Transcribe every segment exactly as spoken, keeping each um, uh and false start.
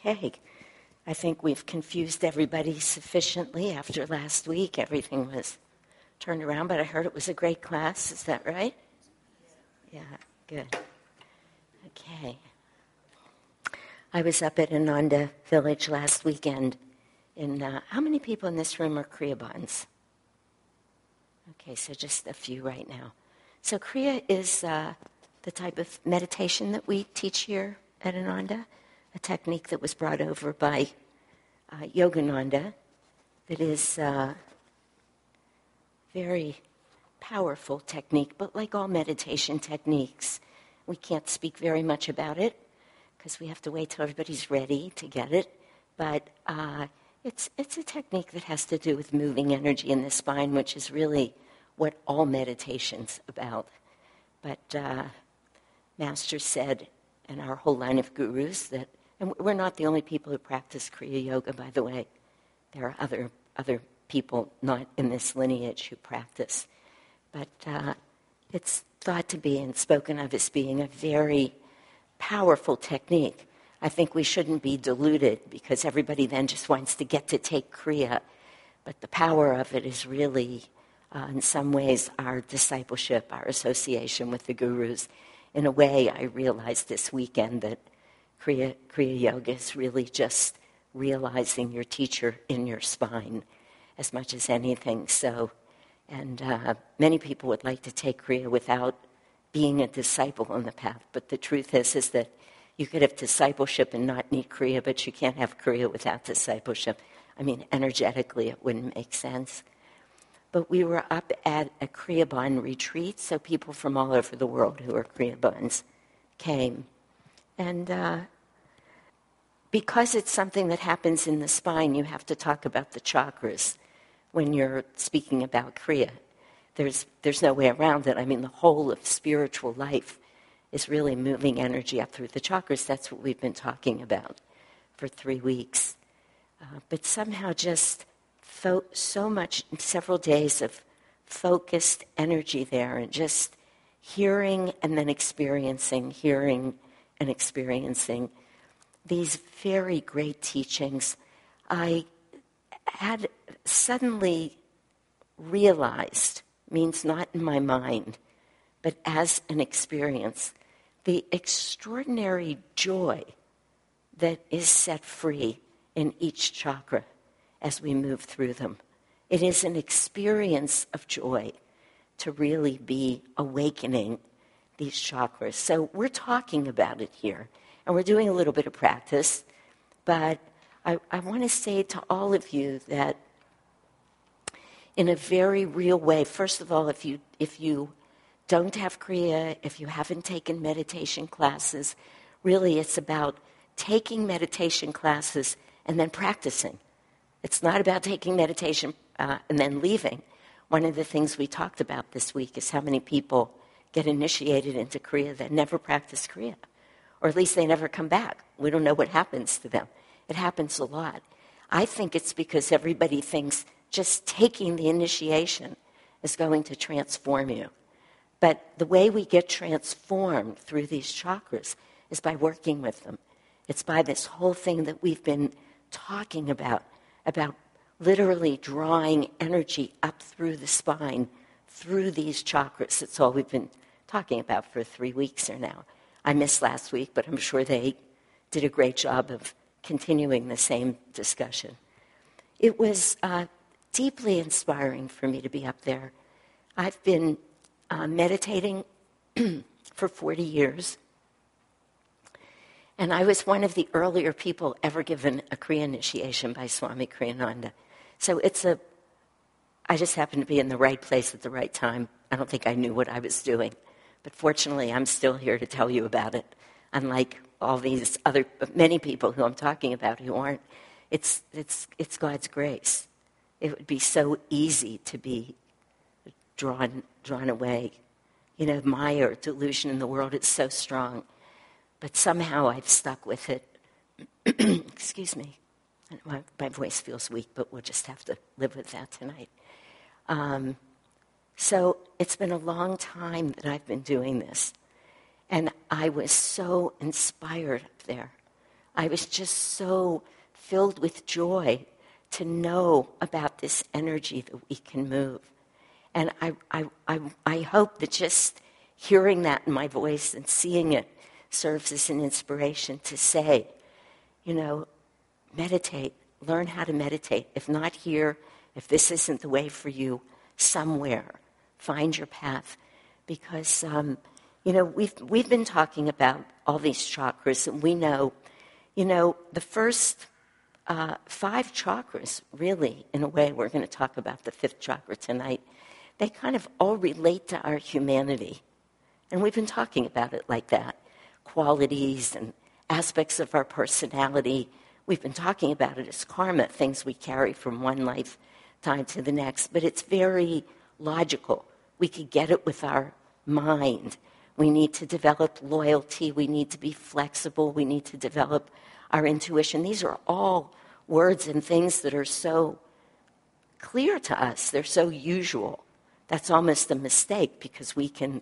Okay, I think we've confused everybody sufficiently after last week. Everything was turned around, but I heard it was a great class. Is that right? Yeah, good. Okay. I was up at Ananda Village last weekend. In uh, how many people in this room are Kriya Bonds? Okay, so just a few right now. So Kriya is uh, the type of meditation that we teach here at Ananda, a technique that was brought over by uh, Yogananda that is a very powerful technique, but like all meditation techniques, we can't speak very much about it because we have to wait till everybody's ready to get it. But uh, it's it's a technique that has to do with moving energy in the spine, which is really what all meditation's about. But uh, Master said, and our whole line of gurus, that, and we're not the only people who practice Kriya Yoga, by the way. There are other other people not in this lineage who practice. But uh, it's thought to be and spoken of as being a very powerful technique. I think we shouldn't be deluded because everybody then just wants to get to take Kriya. But the power of it is really, uh, in some ways, our discipleship, our association with the gurus. In a way, I realized this weekend that Kriya, Kriya Yoga is really just realizing your teacher in your spine as much as anything. So, and uh, many people would like to take Kriya without being a disciple on the path. But the truth is, is that you could have discipleship and not need Kriya, but you can't have Kriya without discipleship. I mean, energetically, it wouldn't make sense. But we were up at a Kriya Bond retreat, so people from all over the world who are Kriya Bonds came. And uh, because it's something that happens in the spine, you have to talk about the chakras when you're speaking about Kriya. There's, there's no way around it. I mean, the whole of spiritual life is really moving energy up through the chakras. That's what we've been talking about for three weeks. Uh, but somehow just fo- so much, several days of focused energy there and just hearing and then experiencing, hearing and experiencing these very great teachings. I had suddenly realized, means not in my mind, but as an experience, the extraordinary joy that is set free in each chakra as we move through them. It is an experience of joy to really be awakening these chakras. So we're talking about it here, and we're doing a little bit of practice, but I, I want to say to all of you that in a very real way, first of all, if you if you don't have Kriya, if you haven't taken meditation classes, really it's about taking meditation classes and then practicing. It's not about taking meditation uh, and then leaving. One of the things we talked about this week is how many people get initiated into Kriya that never practice Kriya, or at least they never come back. We don't know what happens to them. It happens a lot. I think it's because everybody thinks just taking the initiation is going to transform you. But the way we get transformed through these chakras is by working with them. It's by this whole thing that we've been talking about, about literally drawing energy up through the spine, through these chakras. It's all we've been talking about for three weeks or now. I missed last week, but I'm sure they did a great job of continuing the same discussion. It was uh, deeply inspiring for me to be up there. I've been uh, meditating for forty years, and I was one of the earlier people ever given a Kriya initiation by Swami Kriyananda. So it's a, I just happened to be in the right place at the right time. I don't think I knew what I was doing, but fortunately I'm still here to tell you about it, unlike all these other, many people who I'm talking about who aren't. It's, it's, it's God's grace. It would be so easy to be drawn, drawn away. You know, Maya or delusion in the world is so strong, but somehow I've stuck with it. Excuse me. My, my voice feels weak, but we'll just have to live with that tonight. Um, so it's been a long time that I've been doing this. And I was so inspired up there. I was just so filled with joy to know about this energy that we can move. And I, I, I, I hope that just hearing that in my voice and seeing it serves as an inspiration to say, you know, meditate, learn how to meditate. If not here, if this isn't the way for you, somewhere, find your path. Because, um, you know, we've, we've been talking about all these chakras, and we know, you know, the first uh, five chakras, really, in a way, we're going to talk about the fifth chakra tonight, they kind of all relate to our humanity. And we've been talking about it like that. Qualities and aspects of our personality. We've been talking about it as karma, things we carry from one lifetime to the next. But it's very logical. We could get it with our mind. We need to develop loyalty. We need to be flexible. We need to develop our intuition. These are all words and things that are so clear to us. They're so usual. That's almost a mistake because we can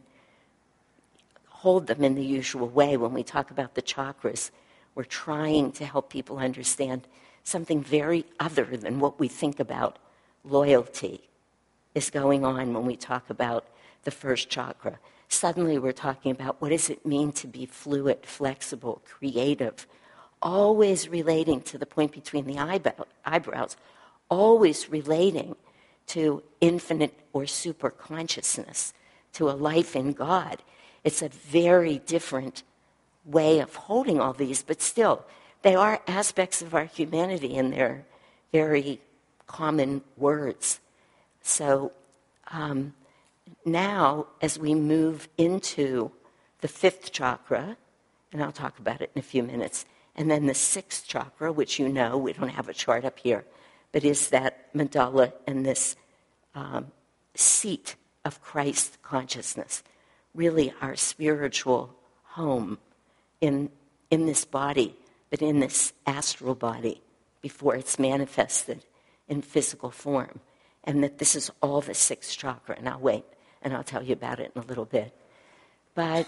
hold them in the usual way. When we talk about the chakras, we're trying to help people understand something very other than what we think about loyalty is going on when we talk about the first chakra. Suddenly we're talking about what does it mean to be fluid, flexible, creative, always relating to the point between the eyebrow, eyebrows, always relating to infinite or super consciousness, to a life in God. It's a very different way of holding all these, but still, they are aspects of our humanity and they're very common words. So um, now, as we move into the fifth chakra, and I'll talk about it in a few minutes, and then the sixth chakra, which you know, we don't have a chart up here, but is that medulla and this um, seat of Christ consciousness, really our spiritual home in, in this body, but in this astral body before it's manifested in physical form. And that this is all the sixth chakra. And I'll wait, and I'll tell you about it in a little bit. But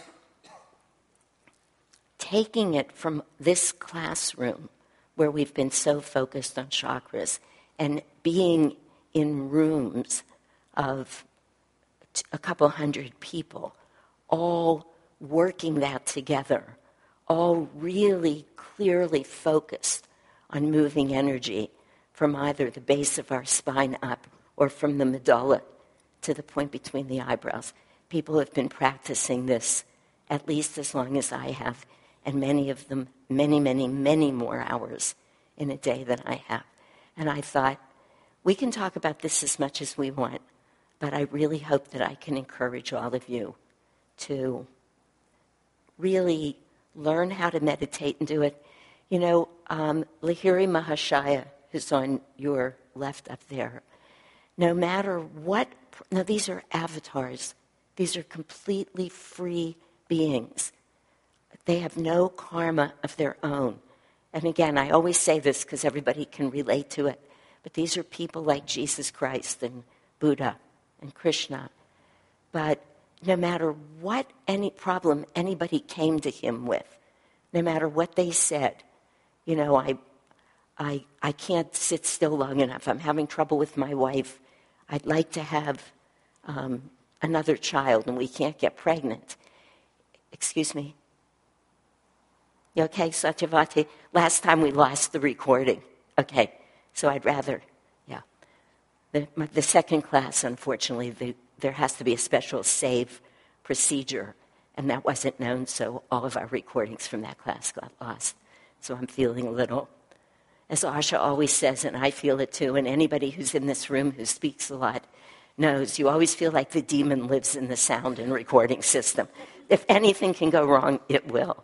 taking it from this classroom where we've been so focused on chakras and being in rooms of a couple hundred people, all working that together, all really clearly focused on moving energy from either the base of our spine up or from the medulla to the point between the eyebrows. People have been practicing this at least as long as I have, and many of them many, many, many more hours in a day than I have. And I thought, we can talk about this as much as we want, but I really hope that I can encourage all of you to really learn how to meditate and do it. You know, um, Lahiri Mahashaya, who's on your left up there, no matter what, now these are avatars. These are completely free beings. They have no karma of their own. And again, I always say this because everybody can relate to it, but these are people like Jesus Christ and Buddha and Krishna. But no matter what any problem anybody came to him with, no matter what they said, you know, I, I, I can't sit still long enough. I'm having trouble with my wife. I'd like to have um, another child, and we can't get pregnant. Excuse me? You okay, Satyavati? Last time we lost the recording. Okay, so I'd rather, yeah. The, my, the second class, unfortunately, the, there has to be a special save procedure, and that wasn't known, so all of our recordings from that class got lost. So I'm feeling a little, as Asha always says, and I feel it too, and anybody who's in this room who speaks a lot knows, you always feel like the demon lives in the sound and recording system. If anything can go wrong, it will.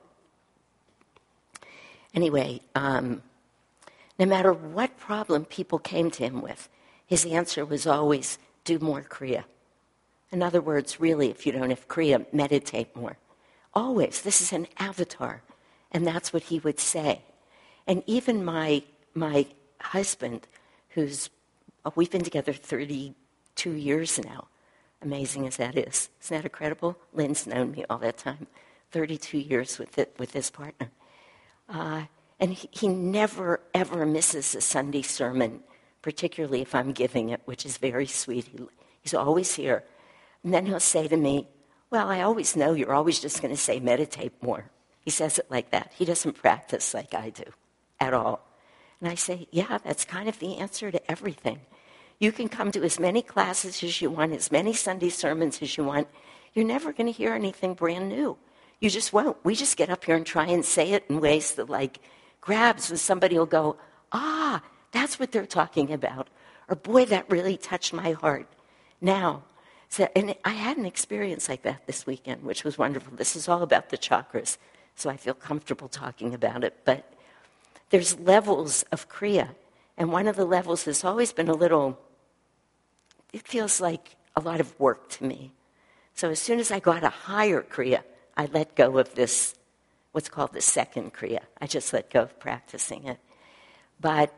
Anyway, um, no matter what problem people came to him with, his answer was always, do more Kriya. In other words, really, if you don't have Kriya, meditate more. Always. This is an avatar. And that's what he would say. And even my my husband, who's, oh, we've been together thirty-two years now. Amazing as that is. Isn't that incredible? Lynn's known me all that time. thirty-two years with it, with this partner. Uh, And he, he never, ever misses a Sunday sermon, particularly if I'm giving it, which is very sweet. He, he's always here. And then he'll say to me, well, I always know you're always just going to say meditate more. He says it like that. He doesn't practice like I do at all. And I say, yeah, that's kind of the answer to everything. You can come to as many classes as you want, as many Sunday sermons as you want. You're never going to hear anything brand new. You just won't. We just get up here and try and say it in ways that, like, grabs, and somebody will go, ah, that's what they're talking about. Or, boy, that really touched my heart. Now, so, and I had an experience like that this weekend, which was wonderful. This is all about the chakras, so I feel comfortable talking about it. But there's levels of Kriya, and one of the levels has always been a little, it feels like a lot of work to me. So as soon as I got a higher Kriya, I let go of this, what's called the second Kriya. I just let go of practicing it. But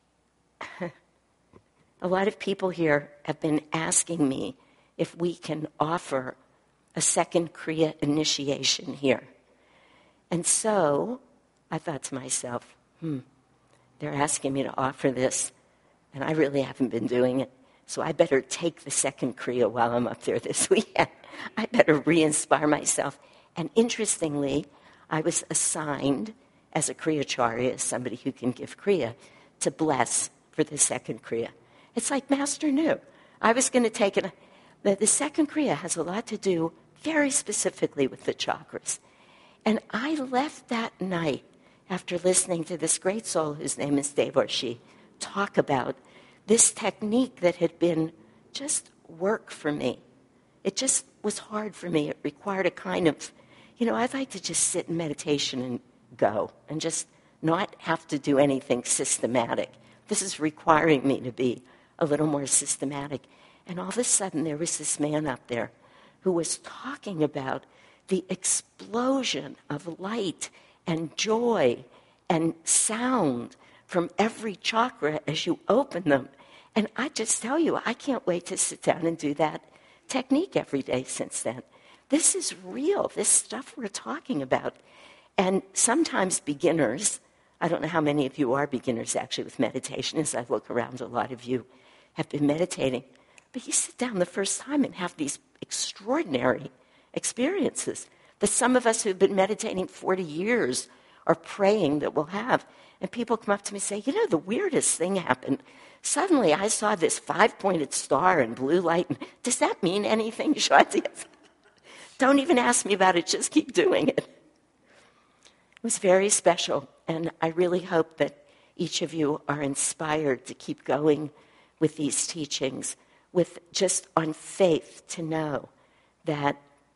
a lot of people here have been asking me if we can offer a second Kriya initiation here. And so I thought to myself, hmm, they're asking me to offer this, and I really haven't been doing it. So I better take the second Kriya while I'm up there this weekend. I better re-inspire myself. And interestingly, I was assigned as a Kriyacharya, as somebody who can give Kriya, to bless for the second Kriya. It's like Master knew. I was going to take it. The, the second Kriya has a lot to do very specifically with the chakras. And I left that night after listening to this great soul whose name is Devarshi talk about this technique that had been just work for me. It just was hard for me. It required a kind of, you know, I'd like to just sit in meditation and go and just not have to do anything systematic. This is requiring me to be a little more systematic. And all of a sudden there was this man up there who was talking about the explosion of light and joy and sound from every chakra as you open them. And I just tell you, I can't wait to sit down and do that technique every day since then. This is real, this stuff we're talking about. And sometimes beginners, I don't know how many of you are beginners actually with meditation, as I look around, a lot of you have been meditating. But you sit down the first time and have these extraordinary experiences that some of us who've been meditating forty years are praying that we'll have. And people come up to me and say, you know, the weirdest thing happened. Suddenly I saw this five-pointed star in blue light. Does that mean anything, Shwati? Don't even ask me about it. Just keep doing it. It was very special. And I really hope that each of you are inspired to keep going with these teachings, with just on faith to know that,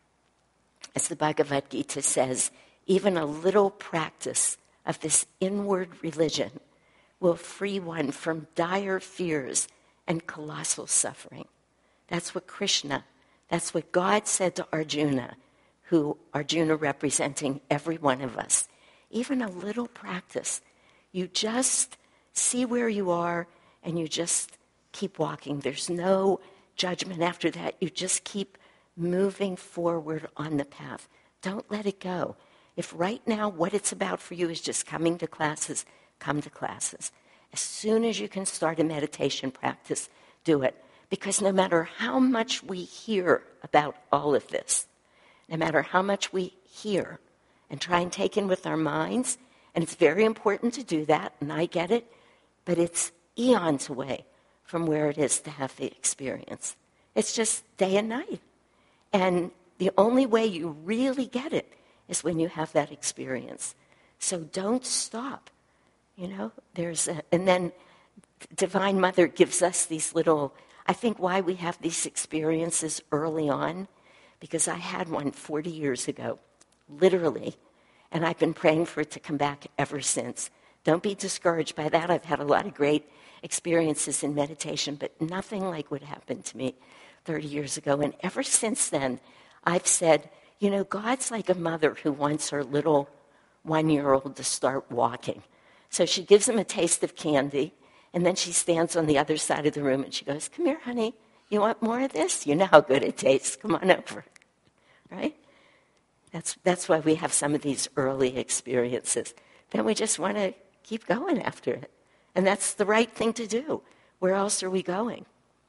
as the Bhagavad Gita says, even a little practice of this inward religion will free one from dire fears and colossal suffering. That's what Krishna, that's what God said to Arjuna, who Arjuna representing every one of us. Even a little practice. You just see where you are and you just keep walking. There's no judgment after that. You just keep moving forward on the path. Don't let it go. If right now what it's about for you is just coming to classes, come to classes. As soon as you can start a meditation practice, do it. Because no matter how much we hear about all of this, no matter how much we hear and try and take in with our minds, and it's very important to do that, and I get it, but it's eons away from where it is to have the experience. It's just day and night. And the only way you really get it is when you have that experience. So don't stop. You know, there's a, and then Divine Mother gives us these little, I think why we have these experiences early on, because I had one forty years ago, literally, and I've been praying for it to come back ever since. Don't be discouraged by that. I've had a lot of great experiences in meditation, but nothing like what happened to me thirty years ago. And ever since then, I've said, you know, God's like a mother who wants her little one-year-old to start walking. So she gives him a taste of candy, and then she stands on the other side of the room and she goes, come here, honey, you want more of this? You know how good it tastes. Come on over. Right? That's, that's why we have some of these early experiences. then we just want to keep going after it. And that's the right thing to do. Where else are we going?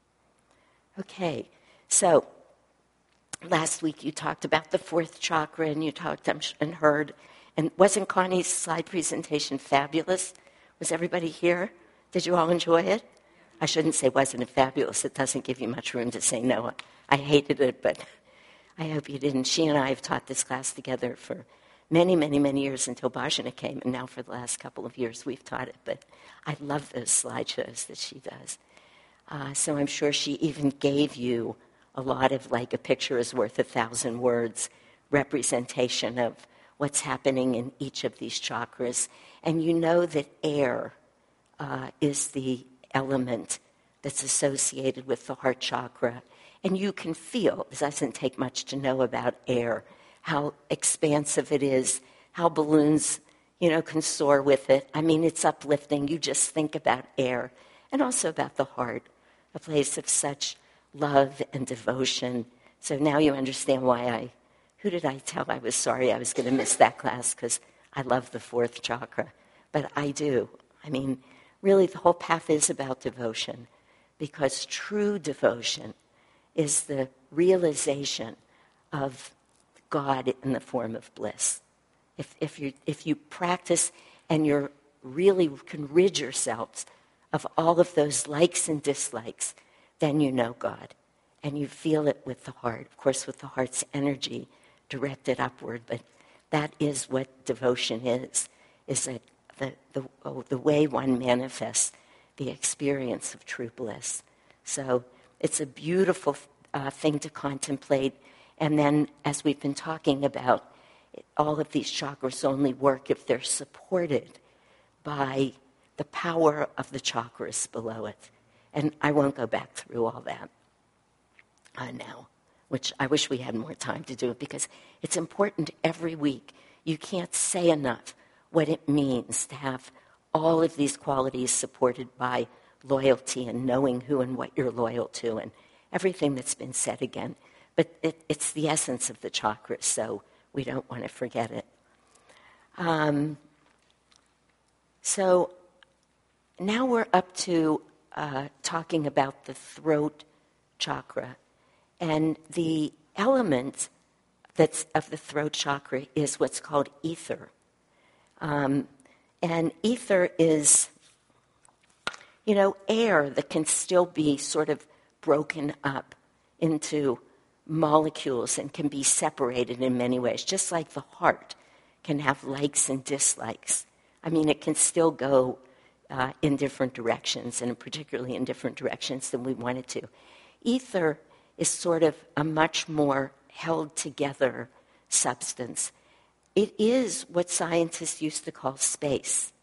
Okay, so last week you talked about the fourth chakra, and you talked and heard, and wasn't Connie's slide presentation fabulous? Was everybody here? Did you all enjoy it? I shouldn't say wasn't it fabulous. It doesn't give you much room to say no. I hated it, but I hope you didn't. She and I have taught this class together for many, many, many years until Bhajana came, and now for the last couple of years we've taught it. But I love those slideshows that she does. Uh, so I'm sure she even gave you a lot of, like, a picture is worth a thousand words representation of what's happening in each of these chakras. And you know that air uh, is the element that's associated with the heart chakra. And you can feel, it doesn't take much to know about air, how expansive it is, how balloons, you know, can soar with it. I mean, it's uplifting. You just think about air, and also about the heart, a place of such love and devotion. So now you understand why I, who did I tell I was sorry I was going to miss that class, because I love the fourth chakra. But I do. I mean, really the whole path is about devotion, because true devotion is the realization of God in the form of bliss. If, if, you, if you practice and you really can rid yourselves of all of those likes and dislikes, then you know God. And you feel it with the heart, of course, with the heart's energy directed upward. But that is what devotion is, is that the, the, oh, the way one manifests the experience of true bliss. So it's a beautiful uh, thing to contemplate. And then, as we've been talking about, all of these chakras only work if they're supported by the power of the chakras below it. And I won't go back through all that uh, now, which I wish we had more time to do it, because it's important every week. You can't say enough what it means to have all of these qualities supported by loyalty and knowing who and what you're loyal to and everything that's been said again. But it, it's the essence of the chakras, so we don't want to forget it. Um, so now we're up to uh, talking about the throat chakra. And the element that's of the throat chakra is what's called ether. Um, and ether is, you know, air that can still be sort of broken up into molecules and can be separated in many ways, just like the heart can have likes and dislikes. I mean, it can still go uh, in different directions, and particularly in different directions than we want it to. Ether is sort of a much more held together substance. It is what scientists used to call space,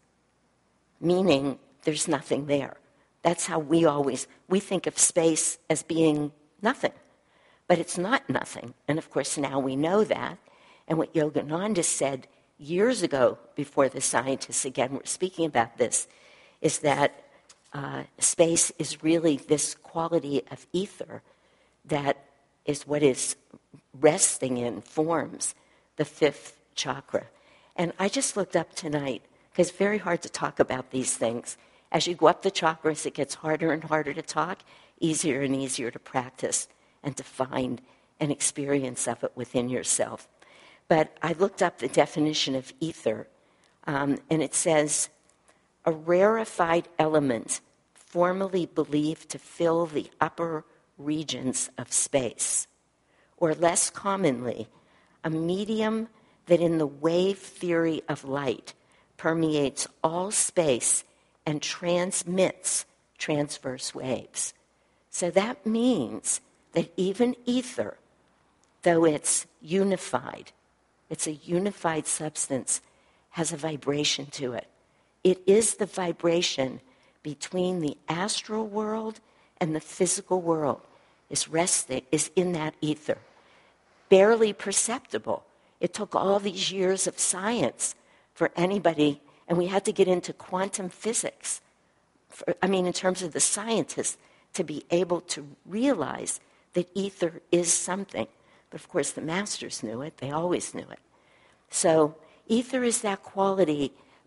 meaning there's nothing there. That's how we always, we think of space as being nothing. But it's not nothing. And of course, now we know that. And what Yogananda said years ago, before the scientists again were speaking about this, is that uh, space is really this quality of ether that is what is resting in, forms the fifth chakra. And I just looked up tonight, because it's very hard to talk about these things. As you go up the chakras, it gets harder and harder to talk, easier and easier to practice, and to find an experience of it within yourself. But I looked up the definition of ether, um, and it says, a rarefied element formerly believed to fill the upper regions of space, or less commonly, a medium that in the wave theory of light permeates all space and transmits transverse waves. So that means that even ether, though it's unified, it's a unified substance, has a vibration to it. It is the vibration between the astral world and the physical world is resting, is in that ether. Barely perceptible. It took all these years of science for anybody, and we had to get into quantum physics, for, I mean, in terms of the scientists, to be able to realize that ether is something. But of course, the masters knew it. They always knew it. So ether is that quality,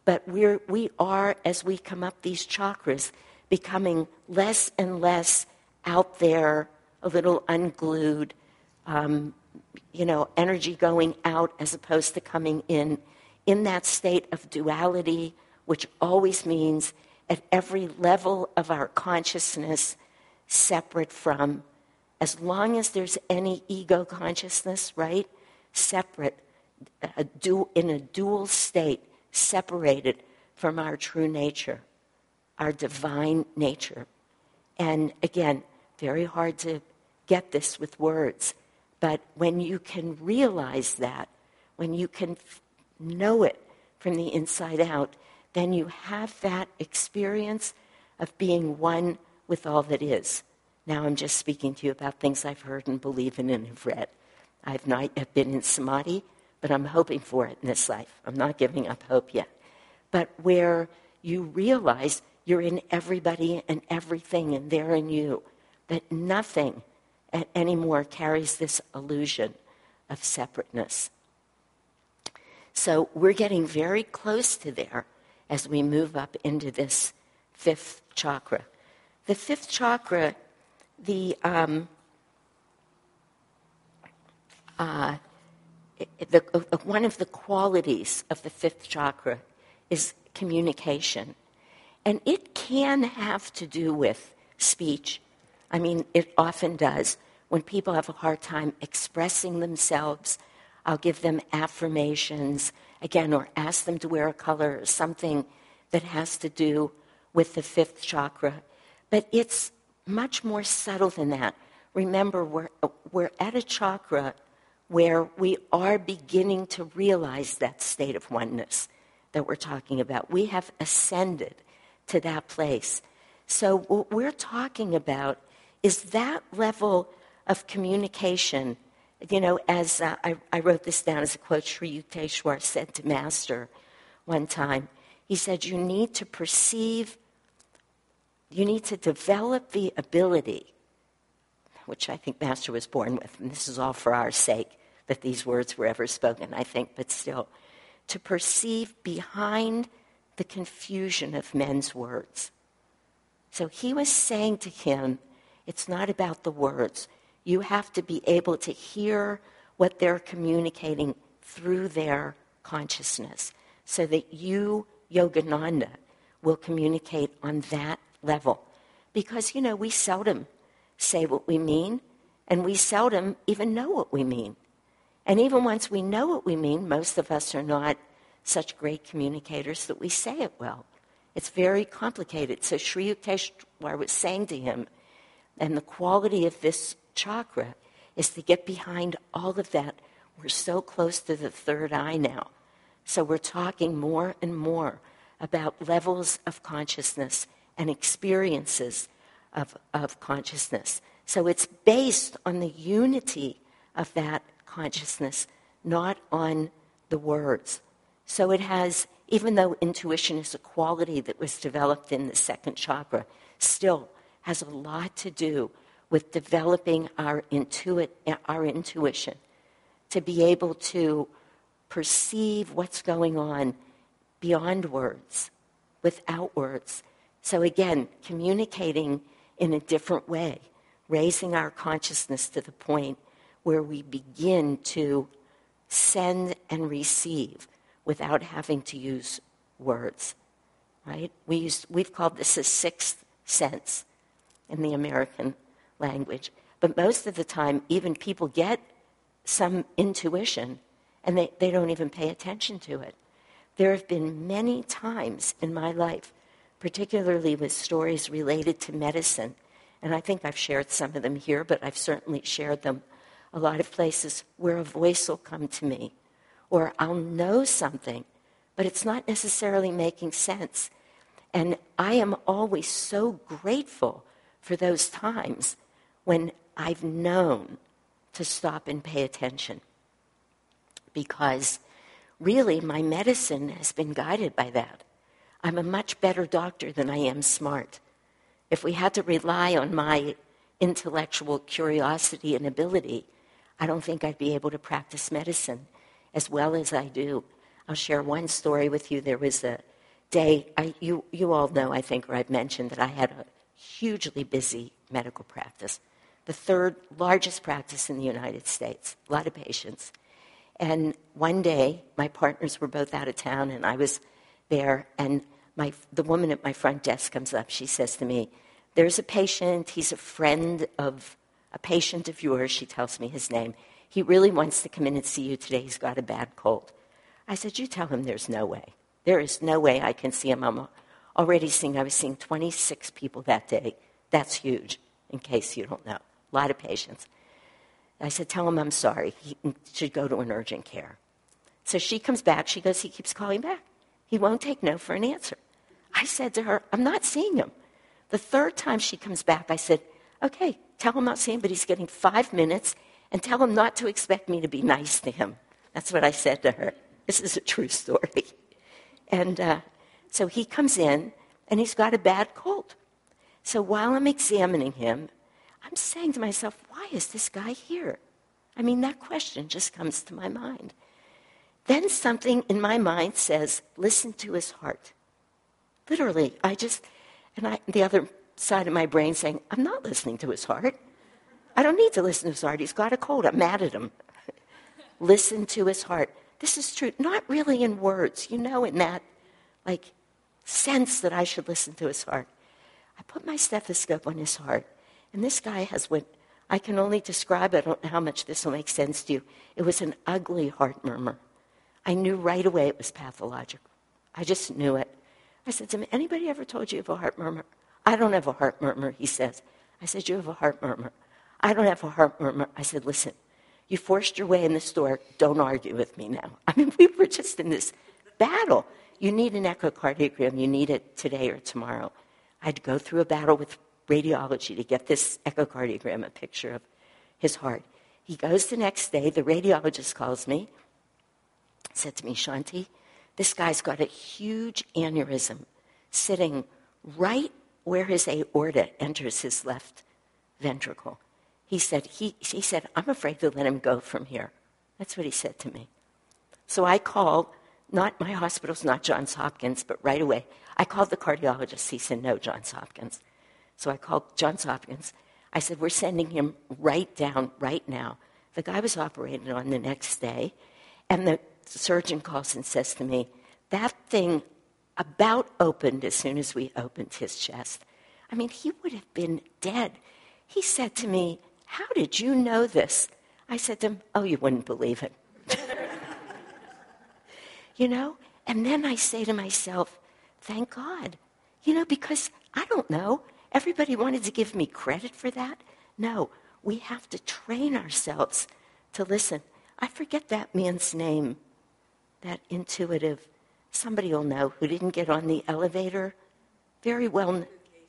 But we're, we are, as we come up these chakras, becoming less and less out there, a little unglued, um, you know, energy going out as opposed to coming in, in that state of duality, which always means at every level of our consciousness, separate from, as long as there's any ego consciousness, right? Separate, a du- in a dual state, separated from our true nature, our divine nature. And again, very hard to get this with words, but when you can realize that, when you can f- know it from the inside out, then you have that experience of being one with all that is. Now I'm just speaking to you about things I've heard and believe in and have read. I've not yet been in samadhi, but I'm hoping for it in this life. I'm not giving up hope yet. But where you realize you're in everybody and everything, and they're in you, that nothing anymore carries this illusion of separateness. So we're getting very close to there as we move up into this fifth chakra. The fifth chakra, the um, uh, the uh, one of the qualities of the fifth chakra is communication, and it can have to do with speech. I mean, it often does. When people have a hard time expressing themselves, I'll give them affirmations, again, or ask them to wear a color or something that has to do with the fifth chakra. But it's much more subtle than that. Remember, we're, we're at a chakra where we are beginning to realize that state of oneness that we're talking about. We have ascended to that place. So what we're talking about is that level of communication. You know, as uh, I, I wrote this down as a quote Sri Yukteswar said to Master one time. He said, you need to perceive, you need to develop the ability, which I think Master was born with, and this is all for our sake that these words were ever spoken, I think, but still, to perceive behind the confusion of men's words. So he was saying to him, it's not about the words. You have to be able to hear what they're communicating through their consciousness so that you, Yogananda, will communicate on that level. Because, you know, we seldom say what we mean, and we seldom even know what we mean. And even once we know what we mean, most of us are not such great communicators that we say it well. It's very complicated. So Sri Yukteswar was saying to him, and the quality of this chakra is to get behind all of that. We're so close to the third eye now. So we're talking more and more about levels of consciousness and experiences of, of consciousness. So it's based on the unity of that consciousness, not on the words. So it has, even though intuition is a quality that was developed in the second chakra, still has a lot to do with developing our intuit, our intuition, to be able to perceive what's going on beyond words, without words. So again, communicating in a different way, raising our consciousness to the point where we begin to send and receive without having to use words, right? We use, we've called this a sixth sense in the American language. But most of the time, even people get some intuition, and they, they don't even pay attention to it. There have been many times in my life, particularly with stories related to medicine, and I think I've shared some of them here, but I've certainly shared them a lot of places, where a voice will come to me, or I'll know something, but it's not necessarily making sense. And I am always so grateful for those times when I've known to stop and pay attention. Because really, my medicine has been guided by that. I'm a much better doctor than I am smart. If we had to rely on my intellectual curiosity and ability, I don't think I'd be able to practice medicine as well as I do. I'll share one story with you. There was a day, I, you, you all know, I think, or I've mentioned that I had a hugely busy medical practice, the third largest practice in the United States, a lot of patients. And one day, my partners were both out of town, and I was there, and my, the woman at my front desk comes up. She says to me, there's a patient, he's a friend of a patient of yours, she tells me his name. He really wants to come in and see you today. He's got a bad cold. I said, you tell him there's no way. There is no way I can see him. I'm already seeing, I was seeing twenty-six people that day. That's huge, in case you don't know. A lot of patients. I said, tell him I'm sorry. He should go to an urgent care. So she comes back. She goes, he keeps calling back. He won't take no for an answer. I said to her, I'm not seeing him. The third time she comes back, I said, okay, tell him I'll see him, but he's getting five minutes, and tell him not to expect me to be nice to him. That's what I said to her. This is a true story. And uh, so he comes in, and he's got a bad cold. So while I'm examining him, I'm saying to myself, why is this guy here? I mean, that question just comes to my mind. Then something in my mind says, listen to his heart. Literally, I just, and I, the other side of my brain saying, I'm not listening to his heart. I don't need to listen to his heart. He's got a cold. I'm mad at him. Listen to his heart. This is true, not really in words, you know, in that, like, sense that I should listen to his heart. I put my stethoscope on his heart, and this guy has what I can only describe. I don't know how much this will make sense to you. It was an ugly heart murmur. I knew right away it was pathological. I just knew it. I said to him, anybody ever told you you have a heart murmur? I don't have a heart murmur, he says. I said, you have a heart murmur. I don't have a heart murmur. I said, listen, you forced your way in this door. Don't argue with me now. I mean, we were just in this battle. You need an echocardiogram. You need it today or tomorrow. I had to go through a battle with radiology to get this echocardiogram, a picture of his heart. He goes the next day. The radiologist calls me, said to me, Shanti, this guy's got a huge aneurysm sitting right where his aorta enters his left ventricle. He said, he, he said, I'm afraid to let him go from here. That's what he said to me. So I called, not my hospital's not Johns Hopkins, but right away, I called the cardiologist. He said, no, Johns Hopkins. So I called Johns Hopkins. I said, we're sending him right down right now. The guy was operated on the next day, and the surgeon calls and says to me, that thing about opened as soon as we opened his chest. I mean, he would have been dead. He said to me, how did you know this? I said to him, oh, you wouldn't believe it. You know? And then I say to myself, thank God. You know, because I don't know. Everybody wanted to give me credit for that. No, we have to train ourselves to listen. I forget that man's name, that intuitive, somebody will know, who didn't get on the elevator. Very well.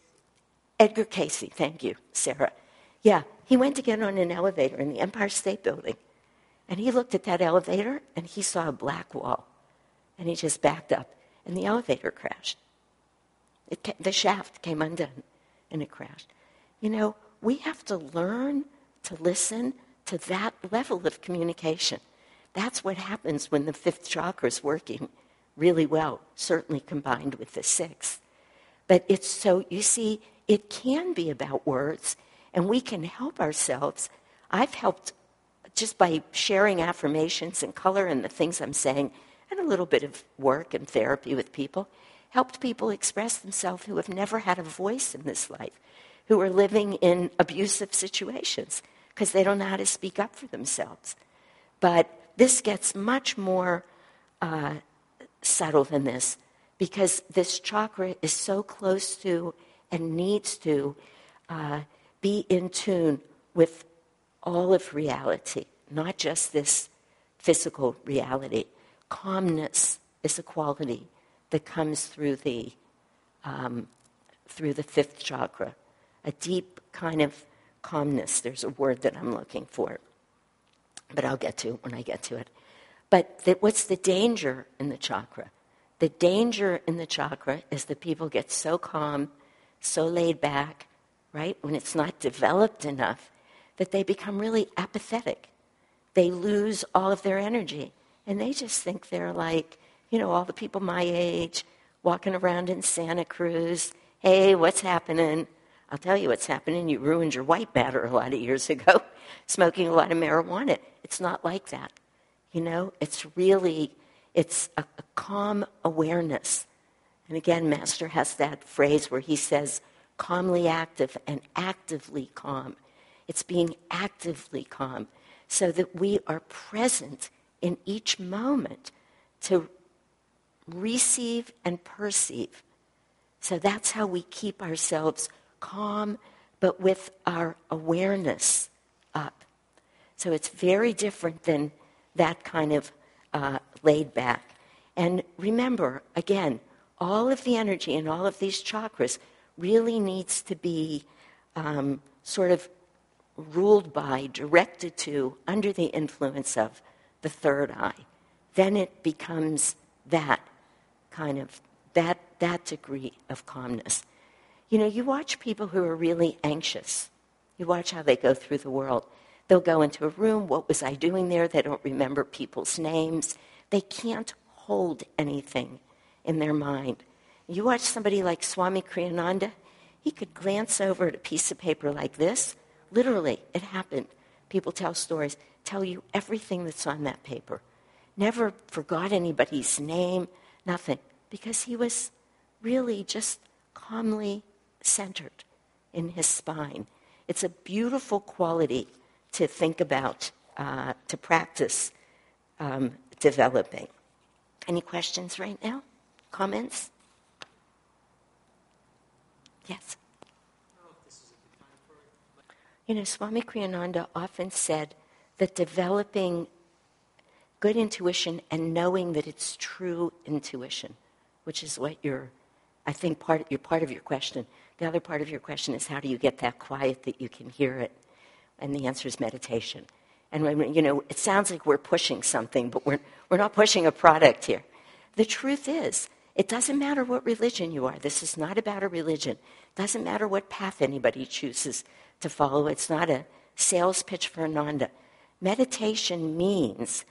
Edgar Casey, thank you, Sarah. Yeah, he went to get on an elevator in the Empire State Building, and he looked at that elevator, and he saw a black wall, and he just backed up, and the elevator crashed. It ca- the shaft came undone, and it crashed. You know, we have to learn to listen to that level of communication. That's what happens when the fifth chakra is working really well, certainly combined with the sixth. But it's so, you see, it can be about words, and we can help ourselves. I've helped just by sharing affirmations and color and the things I'm saying, and a little bit of work and therapy with people, helped people express themselves who have never had a voice in this life, who are living in abusive situations because they don't know how to speak up for themselves. But this gets much more uh, subtle than this, because this chakra is so close to and needs to uh, be in tune with all of reality, not just this physical reality. Calmness is a quality that comes through the um, through the fifth chakra, a deep kind of calmness. There's a word that I'm looking for, but I'll get to it when I get to it. But that what's the danger in the chakra? The danger in the chakra is that people get so calm, so laid back, right, when it's not developed enough, that they become really apathetic. They lose all of their energy, and they just think they're like, you know, all the people my age, walking around in Santa Cruz. Hey, what's happening? I'll tell you what's happening. You ruined your white matter a lot of years ago, smoking a lot of marijuana. It's not like that. You know, it's really, it's a, a calm awareness. And again, Master has that phrase where he says, calmly active and actively calm. It's being actively calm so that we are present in each moment to receive and perceive. So that's how we keep ourselves calm, but with our awareness up. So it's very different than that kind of uh, laid back. And remember, again, all of the energy in all of these chakras really needs to be um, sort of ruled by, directed to, under the influence of the third eye. Then it becomes that kind of, that, that degree of calmness. You know, you watch people who are really anxious. You watch how they go through the world. They'll go into a room, what was I doing there? They don't remember people's names. They can't hold anything in their mind. You watch somebody like Swami Kriyananda, he could glance over at a piece of paper like this. Literally, it happened. People tell stories, tell you everything that's on that paper. Never forgot anybody's name, nothing. Because he was really just calmly centered in his spine. It's a beautiful quality to think about, uh, to practice um, developing. Any questions right now? Comments? Yes? You know, Swami Kriyananda often said that developing good intuition and knowing that it's true intuition, which is what you're, I think, part, you're part of your question. The other part of your question is how do you get that quiet that you can hear it? And the answer is meditation. And, when, you know, it sounds like we're pushing something, but we're, we're not pushing a product here. The truth is, it doesn't matter what religion you are. This is not about a religion. It doesn't matter what path anybody chooses to follow. It's not a sales pitch for Ananda. Meditation means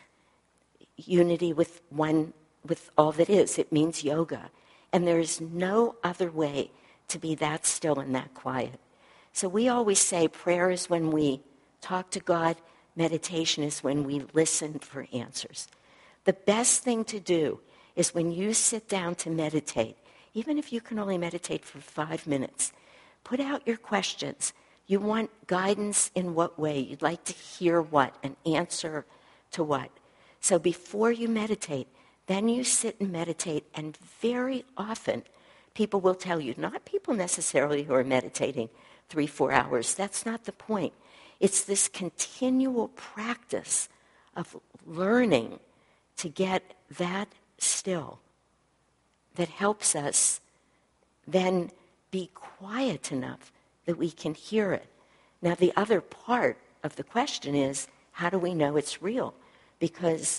unity with one, with all that is. It means yoga. And there is no other way to be that still and that quiet. So we always say prayer is when we talk to God. Meditation is when we listen for answers. The best thing to do is when you sit down to meditate, even if you can only meditate for five minutes, put out your questions. You want guidance in what way? You'd like to hear what? An answer to what? So before you meditate, then you sit and meditate, and very often people will tell you, not people necessarily who are meditating three, four hours. That's not the point. It's this continual practice of learning to get that still that helps us then be quiet enough that we can hear it. Now, the other part of the question is, how do we know it's real? Because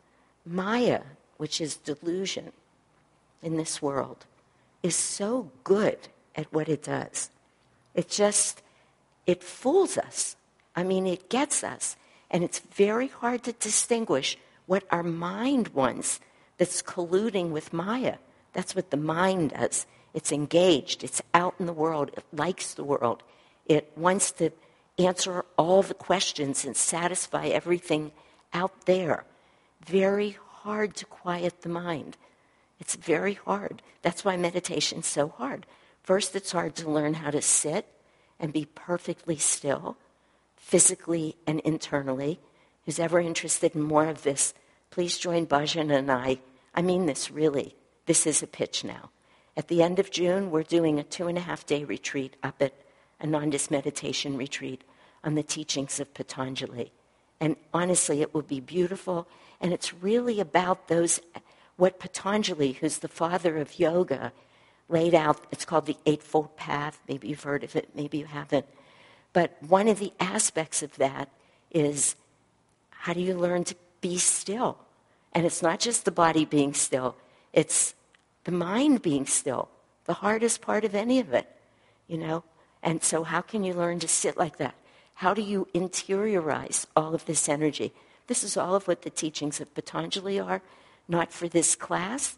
Maya, which is delusion in this world, is so good at what it does. It just, it fools us. I mean, it gets us. And it's very hard to distinguish what our mind wants that's colluding with Maya. That's what the mind does. It's engaged. It's out in the world. It likes the world. It wants to answer all the questions and satisfy everything out there. Very hard to quiet the mind. It's very hard. That's why meditation's so hard. First, it's hard to learn how to sit and be perfectly still, physically and internally. Who's ever interested in more of this, please join Bhajan and I. I mean this really. This is a pitch now. At the end of June, we're doing a two-and-a-half-day retreat up at Ananda's meditation retreat on the teachings of Patanjali. And honestly, it will be beautiful. And it's really about those, what Patanjali, who's the father of yoga, laid out. It's called the Eightfold Path. Maybe you've heard of it, maybe you haven't. But one of the aspects of that is, how do you learn to be still? And it's not just the body being still. It's the mind being still, the hardest part of any of it, you know? And so how can you learn to sit like that? How do you interiorize all of this energy? This is all of what the teachings of Patanjali are, not for this class,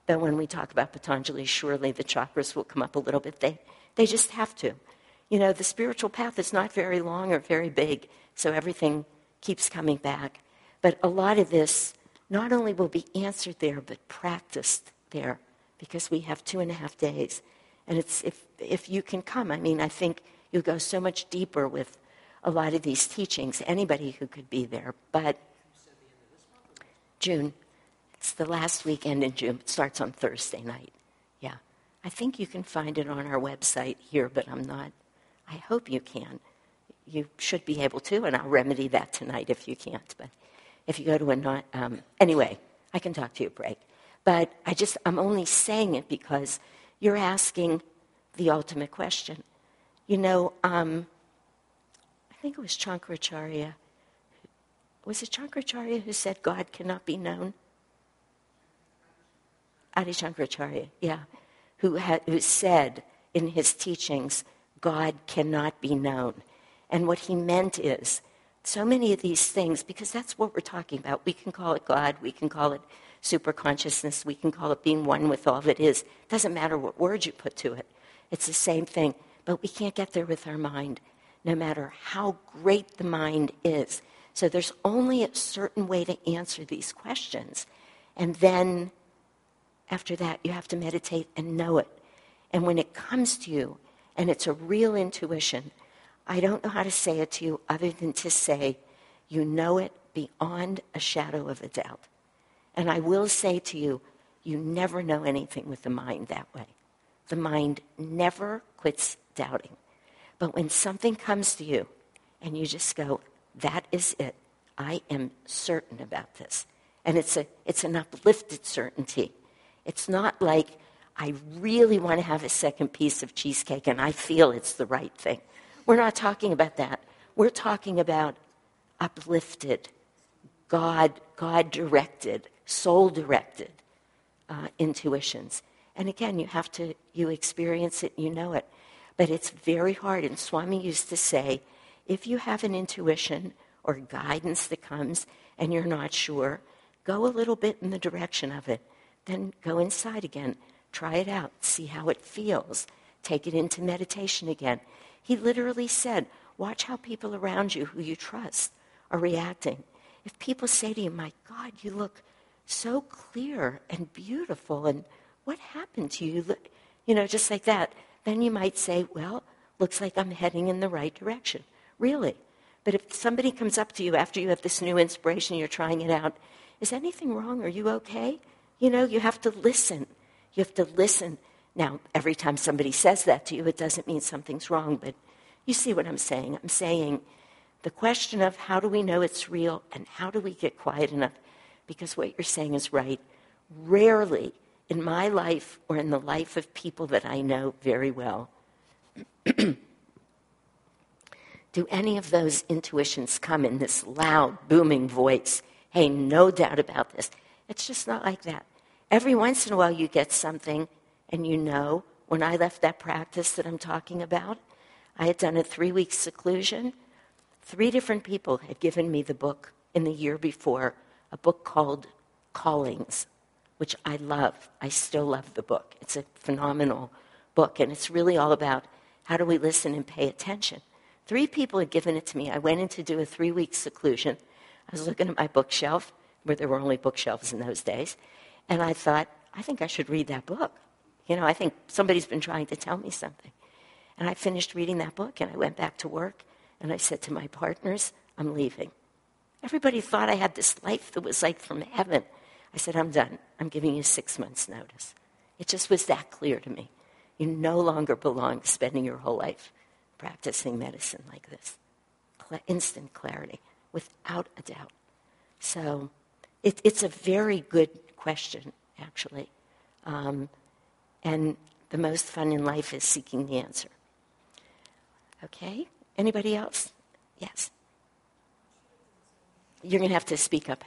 Though when we talk about Patanjali, surely the chakras will come up a little bit. They, they just have to. You know, the spiritual path is not very long or very big, so everything keeps coming back. But a lot of this not only will be answered there, but practiced there, because we have two and a half days. And it's if if you can come, I mean, I think you'll go so much deeper with a lot of these teachings, anybody who could be there. But June, it's the last weekend in June. It starts on Thursday night. Yeah. I think you can find it on our website here, but I'm not. I hope you can. You should be able to, and I'll remedy that tonight if you can't. But if you go to a not, um, anyway, I can talk to you at break. But I just, I'm only saying it because you're asking the ultimate question. You know, um, I think it was Shankaracharya. Was it Shankaracharya who said God cannot be known? Adi Shankaracharya, yeah, who had, who said in his teachings, God cannot be known. And what he meant is, so many of these things, because that's what we're talking about. We can call it God, we can call it superconsciousness, we can call it being one with all that is. It doesn't matter what words you put to it. It's the same thing. But we can't get there with our mind, no matter how great the mind is. So there's only a certain way to answer these questions. And then, after that, you have to meditate and know it. And when it comes to you, and it's a real intuition, I don't know how to say it to you other than to say, you know it beyond a shadow of a doubt. And I will say to you, you never know anything with the mind that way. The mind never quits doubting. But when something comes to you, and you just go, that is it. I am certain about this. And it's a it's an uplifted certainty. It's not like, I really want to have a second piece of cheesecake and I feel it's the right thing. We're not talking about that. We're talking about uplifted, God, God-directed, soul-directed uh, intuitions. And again, you have to, you experience it, you know it. But it's very hard. And Swami used to say, if you have an intuition or guidance that comes and you're not sure, go a little bit in the direction of it. Then go inside again. Try it out. See how it feels. Take it into meditation again. He literally said, watch how people around you who you trust are reacting. If people say to you, my God, you look so clear and beautiful, and what happened to you? You know, just like that. Then you might say, well, looks like I'm heading in the right direction. Really. But if somebody comes up to you after you have this new inspiration, you're trying it out, is anything wrong? Are you okay? You know, you have to listen. You have to listen. Now, every time somebody says that to you, it doesn't mean something's wrong, but you see what I'm saying. I'm saying the question of how do we know it's real and how do we get quiet enough, because what you're saying is right. Rarely in my life or in the life of people that I know very well do any of those intuitions come in this loud, booming voice. Hey, no doubt about this. It's just not like that. Every once in a while you get something, and you know, when I left that practice that I'm talking about, I had done a three-week seclusion. Three different people had given me the book in the year before, a book called Callings, which I love. I still love the book. It's a phenomenal book, and it's really all about how do we listen and pay attention. Three people had given it to me. I went in to do a three-week seclusion. I was looking at my bookshelf, where there were only bookshelves in those days, and I thought, I think I should read that book. You know, I think somebody's been trying to tell me something. And I finished reading that book, and I went back to work, and I said to my partners, I'm leaving. Everybody thought I had this life that was like from heaven. I said, I'm done. I'm giving you six months' notice. It just was that clear to me. You no longer belong to spending your whole life practicing medicine like this. Cl- instant clarity, without a doubt. So it, it's a very good question, actually. Um, and the most fun in life is seeking the answer. Okay? Anybody else? Yes. You're going to have to speak up.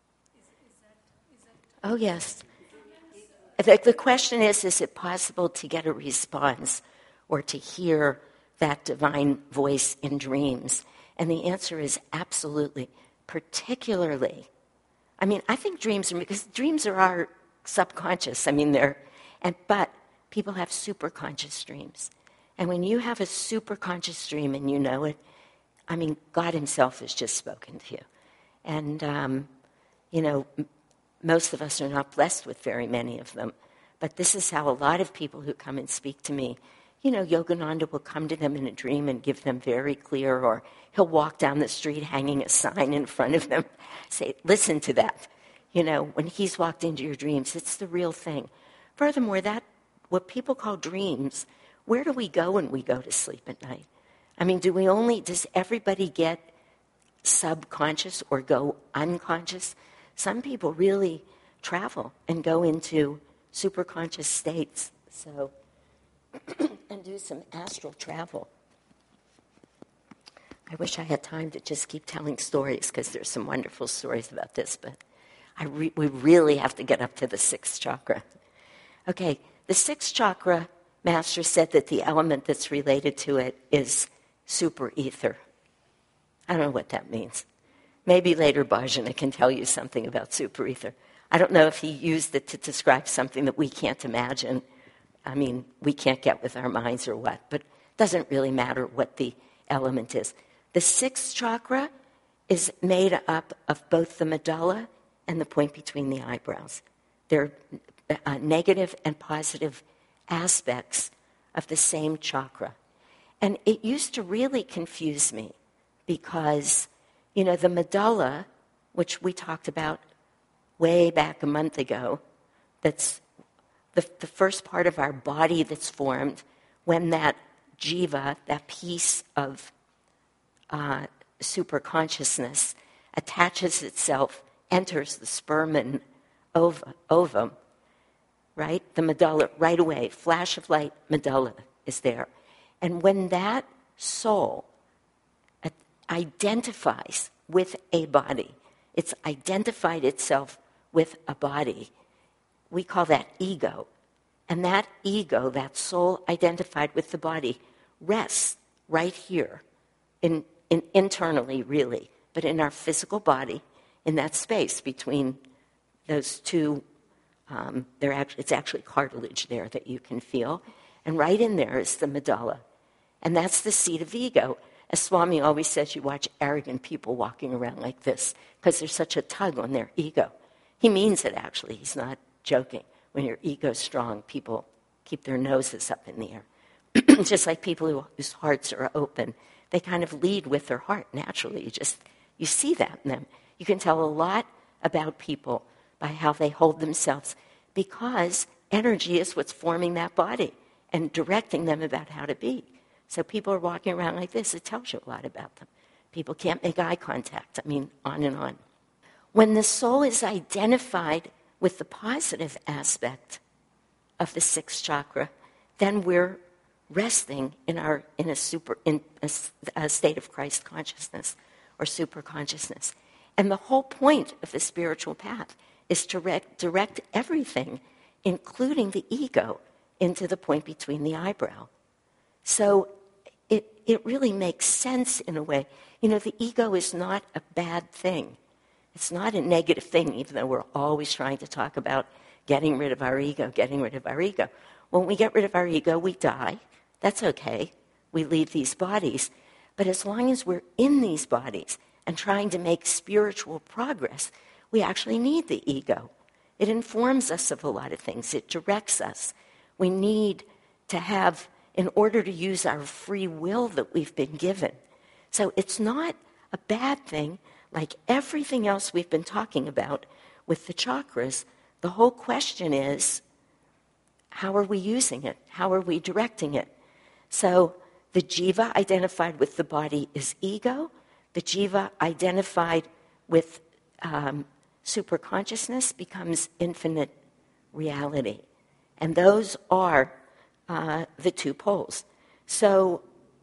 Oh, yes. The, the question is, is it possible to get a response or to hear that divine voice in dreams? And the answer is absolutely. Particularly, I mean, I think dreams are, because dreams are our subconscious. I mean, they're, and, but people have superconscious dreams. And when you have a superconscious dream and you know it, I mean, God himself has just spoken to you. And, um, you know, m- most of us are not blessed with very many of them. But this is how a lot of people who come and speak to me, you know, Yogananda will come to them in a dream and give them very clear, or he'll walk down the street hanging a sign in front of them, say, listen to that. You know, when he's walked into your dreams, it's the real thing. Furthermore, that, what people call dreams, where do we go when we go to sleep at night? I mean, do we only, does everybody get subconscious or go unconscious? Some people really travel and go into superconscious states, so, and do some astral travel. I wish I had time to just keep telling stories, because there's some wonderful stories about this, but I re- we really have to get up to the sixth chakra. Okay, the sixth chakra, Master said that the element that's related to it is super ether. I don't know what that means. Maybe later Bhajana can tell you something about super ether. I don't know if he used it to describe something that we can't imagine. I mean, we can't get with our minds or what, but it doesn't really matter what the element is. The sixth chakra is made up of both the medulla and the point between the eyebrows. They're uh, negative and positive aspects of the same chakra. And it used to really confuse me because, you know, the medulla, which we talked about way back a month ago, that's the, the first part of our body that's formed when that jiva, that piece of uh, superconsciousness, attaches itself, enters the sperm and ova, ovum, right? The medulla, right away, flash of light, medulla is there. And when that soul identifies with a body, it's identified itself with a body, we call that ego. And that ego, that soul identified with the body, rests right here, in, in internally really, but in our physical body, in that space between those two. Um, they're actually, it's actually cartilage there that you can feel. And right in there is the medulla. And that's the seat of ego. As Swami always says, you watch arrogant people walking around like this because there's such a tug on their ego. He means it, actually. He's not joking. When your ego's strong, people keep their noses up in the air. Just like people who, whose hearts are open. They kind of lead with their heart naturally. You just, you see that in them. You can tell a lot about people by how they hold themselves, because energy is what's forming that body and directing them about how to be. So people are walking around like this, it tells you a lot about them. People can't make eye contact, I mean, on and on. When the soul is identified with the positive aspect of the sixth chakra, then we're resting in our in a super in a, a state of Christ consciousness or super consciousness. And the whole point of the spiritual path is to direct, direct everything, including the ego, into the point between the eyebrow. So it it really makes sense in a way. You know, the ego is not a bad thing. It's not a negative thing, even though we're always trying to talk about getting rid of our ego, getting rid of our ego. When we get rid of our ego, we die. That's okay. We leave these bodies. But as long as we're in these bodies and trying to make spiritual progress, we actually need the ego. It informs us of a lot of things. It directs us. We need to have, in order to use our free will that we've been given. So it's not a bad thing. Like everything else we've been talking about with the chakras, the whole question is, how are we using it? How are we directing it? So the jiva identified with the body is ego. The jiva identified with um, superconsciousness becomes infinite reality. And those are uh, the two poles. So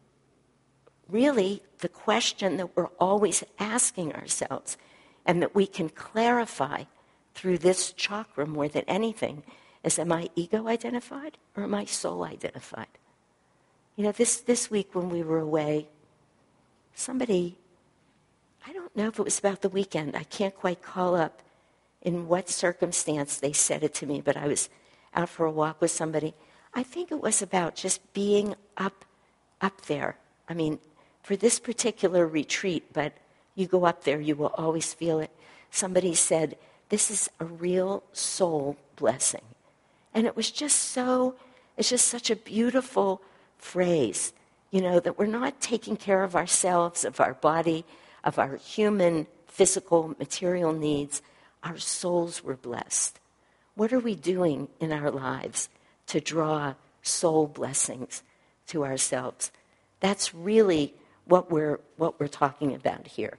really, the question that we're always asking ourselves, and that we can clarify through this chakra more than anything, is, am I ego identified or am I soul identified? You know, this, this week when we were away, somebody, I don't know if it was about the weekend, I can't quite call up in what circumstance they said it to me, but I was out for a walk with somebody. I think it was about just being up, up there. I mean, for this particular retreat, but you go up there, you will always feel it. Somebody said, this is a real soul blessing. And it was just so, it's just such a beautiful phrase, you know, that we're not taking care of ourselves, of our body, of our human, physical, material needs. Our souls were blessed. What are we doing in our lives to draw soul blessings to ourselves? That's really what we're, what we're talking about here.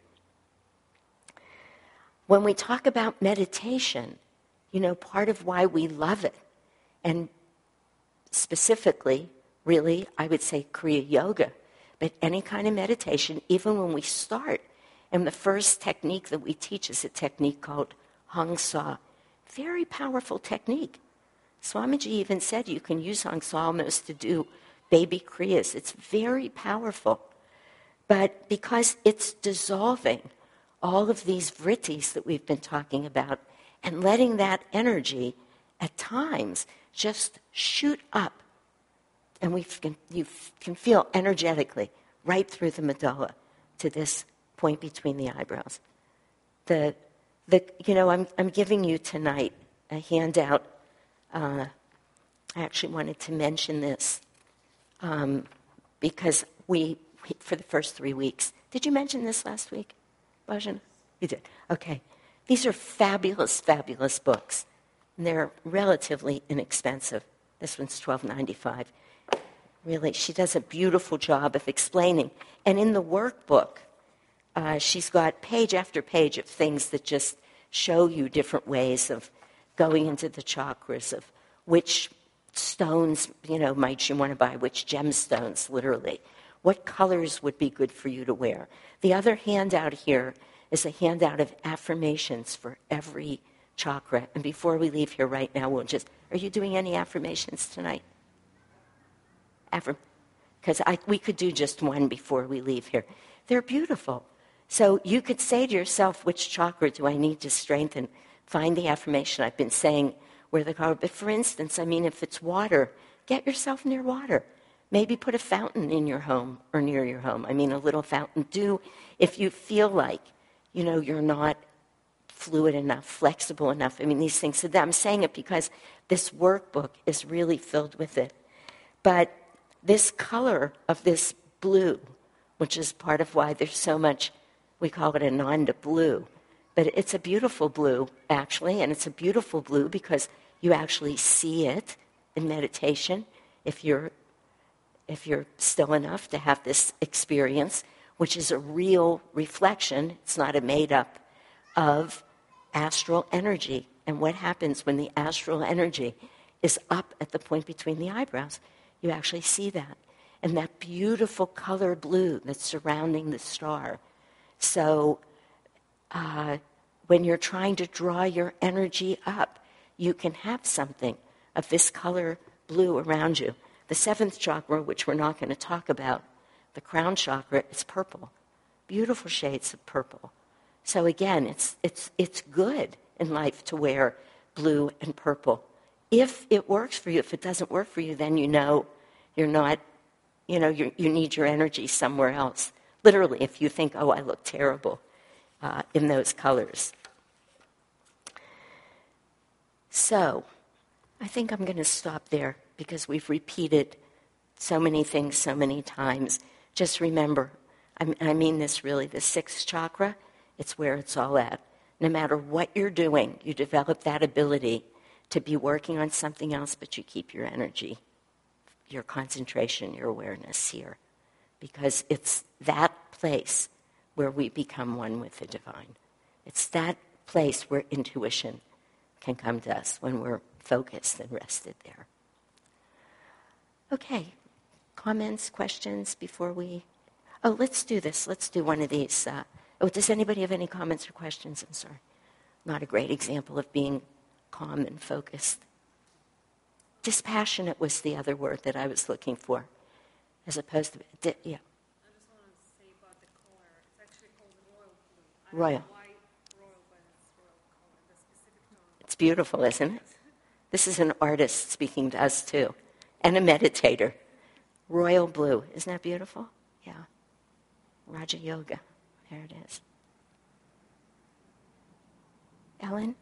When we talk about meditation, you know, part of why we love it, and specifically, really, I would say Kriya Yoga, but any kind of meditation, even when we start, and the first technique that we teach is a technique called Hong Sa. Very powerful technique. Swamiji even said you can use Hong Sa almost to do baby Kriyas. It's very powerful. But because it's dissolving all of these vrittis that we've been talking about and letting that energy at times just shoot up. And we can, you can feel energetically right through the medulla to this point between the eyebrows. The, the, you know, I'm, I'm giving you tonight a handout. Uh, I actually wanted to mention this um, because we, we, for the first three weeks, did you mention this last week, Bhajan? You did. Okay. These are fabulous, fabulous books. And they're relatively inexpensive. This one's twelve ninety-five. Really, she does a beautiful job of explaining. And in the workbook, uh, she's got page after page of things that just show you different ways of going into the chakras, of which stones, you know, might you want to buy, which gemstones, literally. What colors would be good for you to wear? The other handout here is a handout of affirmations for every chakra. And before we leave here right now, we'll just, are you doing any affirmations tonight? Affirm, because we could do just one before we leave here. They're beautiful. So you could say to yourself, which chakra do I need to strengthen? Find the affirmation. I've been saying where the color, but for instance, I mean, if it's water, get yourself near water. Maybe put a fountain in your home or near your home. I mean, a little fountain. Do, if you feel like, you know, you're not fluid enough, flexible enough. I mean, these things. So I'm saying it because this workbook is really filled with it. But this color of this blue, which is part of why there's so much, we call it Ananda blue. But it's a beautiful blue, actually, and it's a beautiful blue because you actually see it in meditation if you're if you're still enough to have this experience, which is a real reflection, it's not a made-up, of astral energy. And what happens when the astral energy is up at the point between the eyebrows? You actually see that. And that beautiful color blue that's surrounding the star. So uh, when you're trying to draw your energy up, you can have something of this color blue around you. The seventh chakra, which we're not going to talk about, the crown chakra, is purple. Beautiful shades of purple. So again, it's it's it's good in life to wear blue and purple. If it works for you, if it doesn't work for you, then you know you're not, you know, you you need your energy somewhere else. Literally, if you think, oh, I look terrible uh, in those colors. So, I think I'm going to stop there because we've repeated so many things so many times. Just remember, I, I mean this really, the sixth chakra, it's where it's all at. No matter what you're doing, you develop that ability to be working on something else, but you keep your energy, your concentration, your awareness here. Because it's that place where we become one with the divine. It's that place where intuition can come to us when we're focused and rested there. Okay, comments, questions before we... Oh, let's do this. Let's do one of these. Uh, oh, does anybody have any comments or questions? I'm sorry. Not a great example of being calm and focused. Dispassionate was the other word that I was looking for, as opposed to... Di- yeah. I just wanted to say about the color. It's actually called royal blue. I Royal. don't know why royal, but it's royal color. The specific beautiful, isn't it? This is an artist speaking to us too, and a meditator. Royal blue. Isn't that beautiful? Yeah. Raja Yoga. There it is. Ellen?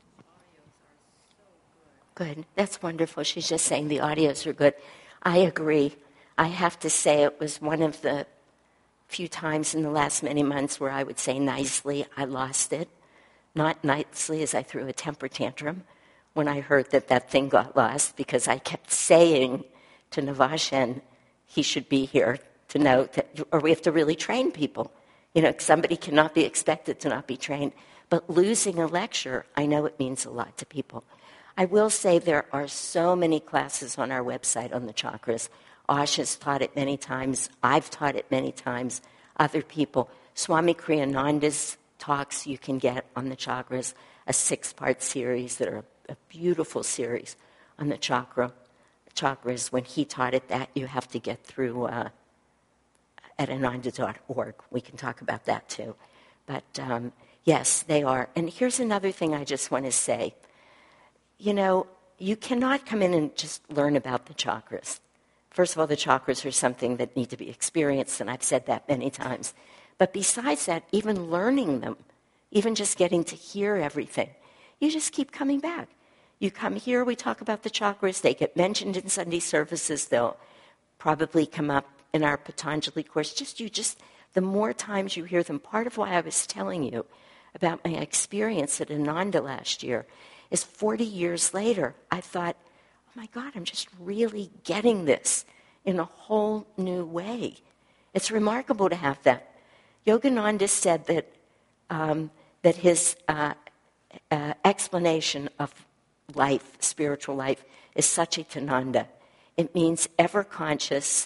Good. That's wonderful. She's just saying the audios are good. I agree. I have to say it was one of the few times in the last many months where I would say nicely, I lost it. Not nicely as I threw a temper tantrum when I heard that that thing got lost, because I kept saying to Navashen, he should be here to know that, or we have to really train people. You know, somebody cannot be expected to not be trained. But losing a lecture, I know it means a lot to people. I will say there are so many classes on our website on the chakras. Asha's taught it many times. I've taught it many times. Other people. Swami Kriyananda's talks you can get on the chakras, a six-part series that are a beautiful series on the chakra chakras. When he taught it, that you have to get through uh, at ananda dot org. We can talk about that too. But um, yes, they are. And here's another thing I just want to say. You know, you cannot come in and just learn about the chakras. First of all, the chakras are something that need to be experienced, and I've said that many times. But besides that, even learning them, even just getting to hear everything, you just keep coming back. You come here, we talk about the chakras, they get mentioned in Sunday services, they'll probably come up in our Patanjali course. Just you just, the more times you hear them, part of why I was telling you about my experience at Ananda last year is forty years later, I thought, oh my God, I'm just really getting this in a whole new way. It's remarkable to have that. Yogananda said that um, that his uh, uh, explanation of life, spiritual life, is Satchitananda. It means ever conscious,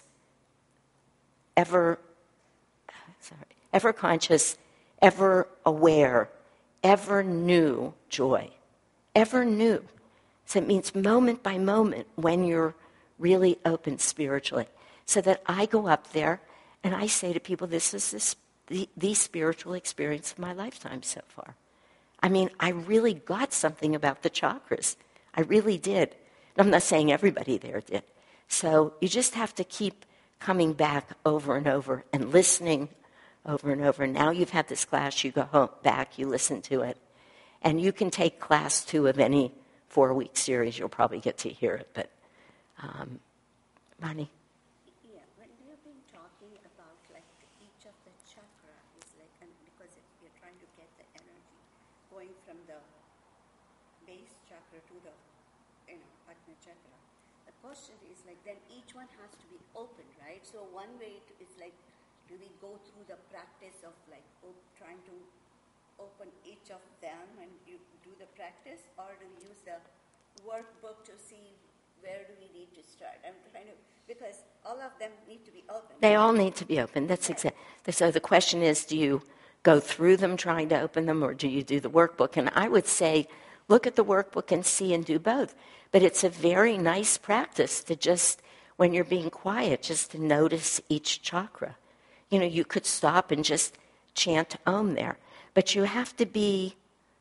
ever, sorry, ever conscious, ever aware, ever new joy, ever new. So it means moment by moment when you're really open spiritually. So that I go up there and I say to people, this is this, the, the spiritual experience of my lifetime so far. I mean, I really got something about the chakras. I really did. I'm not saying everybody there did. So you just have to keep coming back over and over and listening over and over. Now you've had this class, you go home, back, you listen to it. And you can take class two of any four-week series. You'll probably get to hear it. But, um, Mani? Yeah, when we have been talking about like each of the chakra is like, and because it, you're trying to get the energy going from the base chakra to the, you know, Ajna chakra. The question is like, then each one has to be open, right? So one way to, is like, do we go through the practice of like op- trying to open each of them and you do the practice, or do we use the workbook to see where do we need to start? I'm trying to, because all of them need to be open. They all need to be open. That's yeah. exactly. So the question is, do you go through them trying to open them, or do you do the workbook? And I would say, look at the workbook and see and do both. But it's a very nice practice to just, when you're being quiet, just to notice each chakra. You know, you could stop and just chant Om there. But you have to be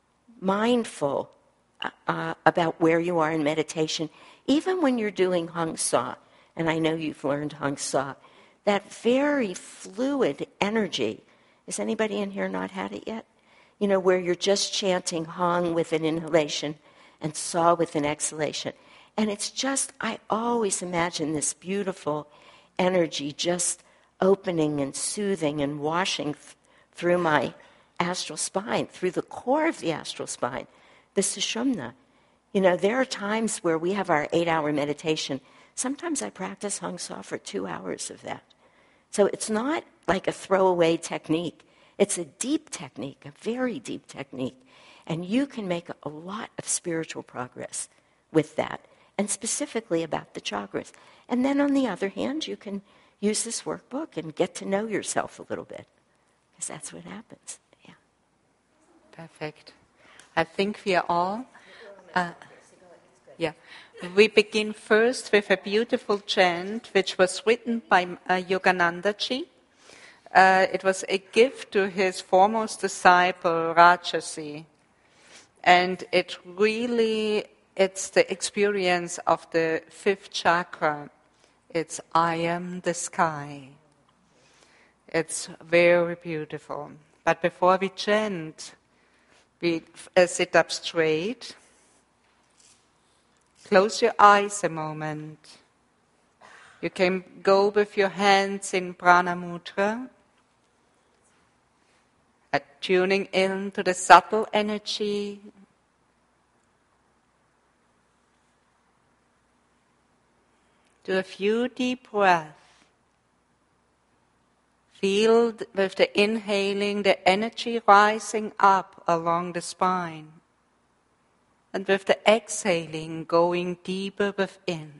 mindful uh, about where you are in meditation. Even when you're doing Hong Sa, and I know you've learned Hong Sa, that very fluid energy. Has anybody in here not had it yet? You know, where you're just chanting Hong with an inhalation and Sa with an exhalation. And it's just, I always imagine this beautiful energy just opening and soothing and washing th- through my astral spine, through the core of the astral spine, the Sushumna. You know, there are times where we have our eight-hour meditation. Sometimes I practice Hong Sa for two hours of that. So it's not like a throwaway technique. It's a deep technique, a very deep technique. And you can make a lot of spiritual progress with that, and specifically about the chakras. And then on the other hand, you can use this workbook and get to know yourself a little bit, because that's what happens. Yeah. Perfect. I think we are all... Uh, yeah. We begin first with a beautiful chant which was written by uh, Yogananda Ji. Uh, it was a gift to his foremost disciple, Rajasi. And it really, it's the experience of the fifth chakra. It's I am the sky. It's very beautiful. But before we chant, we uh, sit up straight. Close your eyes a moment. You can go with your hands in Prana Mudra, uh, tuning in to the subtle energy. Do a few deep breaths. Feel with the inhaling the energy rising up along the spine, and with the exhaling going deeper within.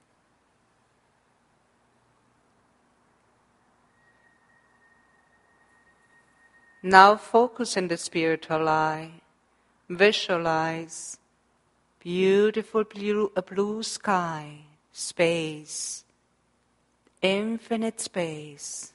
Now focus in the spiritual eye. Visualize beautiful blue, a blue sky, space, infinite space.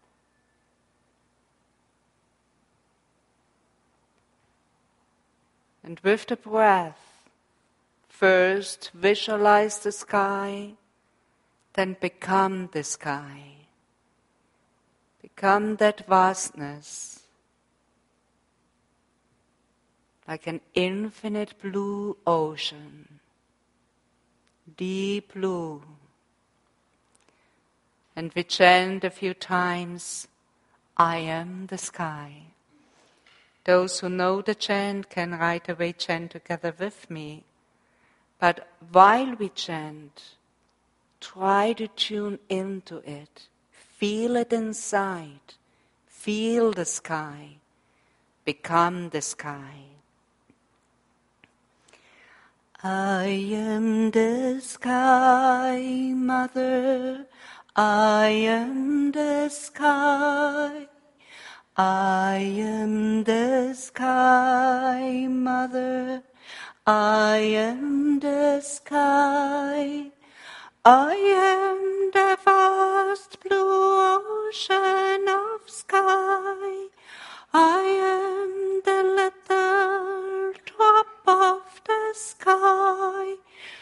And with the breath, first visualize the sky, then become the sky. Become that vastness, like an infinite blue ocean, deep blue. And we chant a few times, I am the sky. Those who know the chant can right away chant together with me. But while we chant, try to tune into it. Feel it inside. Feel the sky. Become the sky. I am the sky, Mother. I am the sky. I am the sky, Mother. I am the sky. I am the vast blue ocean of sky. I am the little drop of the sky,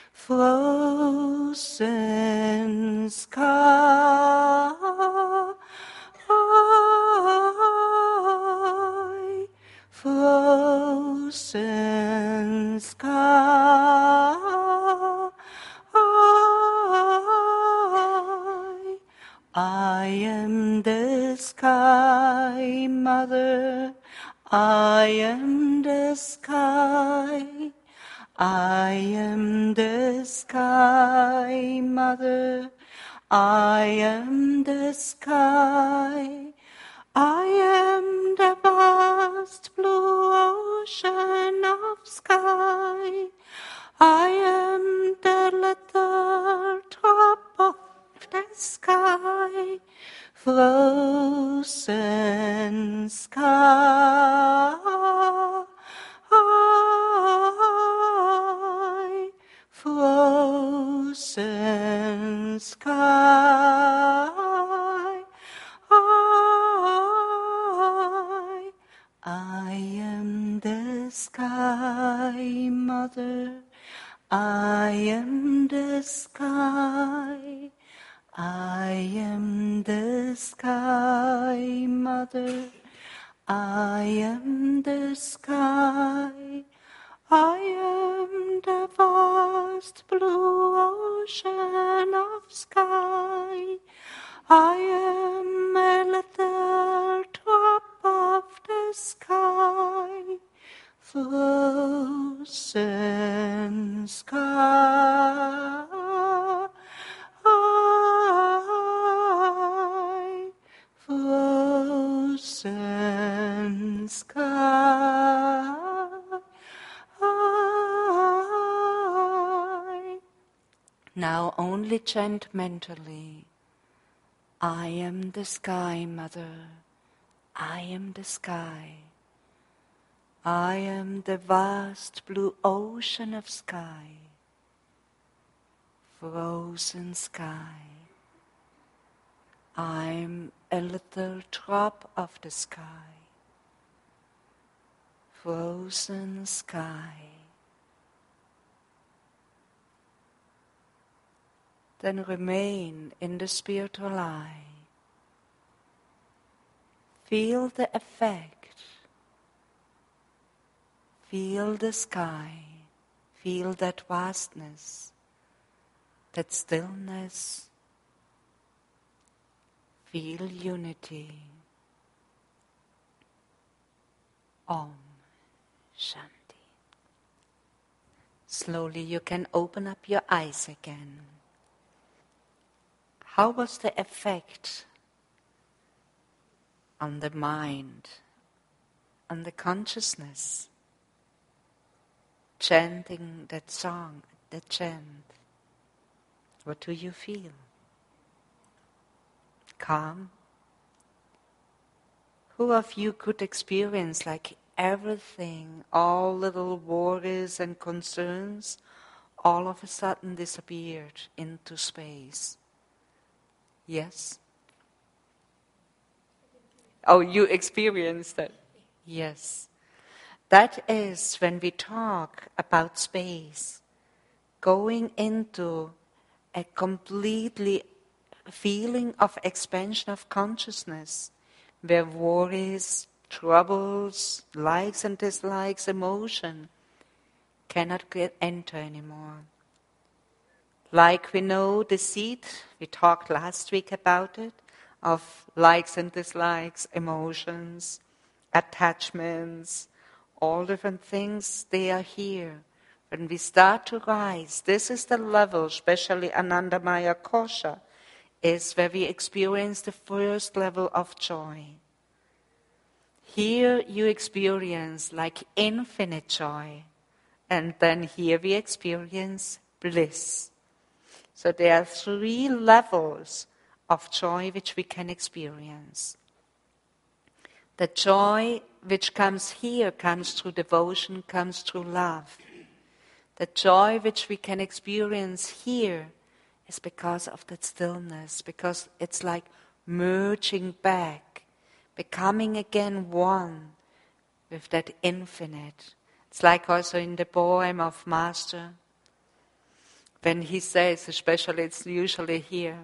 frozen sky. Frozen sky. I am the sky, Mother. I am the sky. I am the sky, Mother. I am the sky. I am the vast blue ocean of sky. I am the little drop of the sky, frozen sky, frozen sky. I am the sky, Mother. I am the sky. I am the sky, Mother. I am the sky. I am the vast blue ocean of sky. I am a little drop of the sky, frozen sky, frozen sky. Now only chant mentally. I am the sky, Mother. I am the sky. I am the vast blue ocean of sky, frozen sky. I'm a little drop of the sky, frozen sky. Then remain in the spiritual eye. Feel the effect. Feel the sky. Feel that vastness, that stillness. Feel unity. Om Shanti. Slowly you can open up your eyes again. How was the effect on the mind, on the consciousness? Chanting that song, that chant. What do you feel? Calm? Who of you could experience like everything, all little worries and concerns, all of a sudden disappeared into space? Yes? Oh, you experienced that? Yes. That is when we talk about space, going into a completely feeling of expansion of consciousness, where worries, troubles, likes and dislikes, emotion cannot get, enter anymore. Like we know the seed, we talked last week about it, of likes and dislikes, emotions, attachments, all different things, they are here. When we start to rise, this is the level, especially Anandamaya Kosha, is where we experience the first level of joy. Here you experience like infinite joy, and then here we experience bliss. So there are three levels of joy which we can experience. The joy which comes here comes through devotion, comes through love. The joy which we can experience here is because of that stillness, because it's like merging back, becoming again one with that infinite. It's like also in the poem of Master, when he says, especially it's usually here,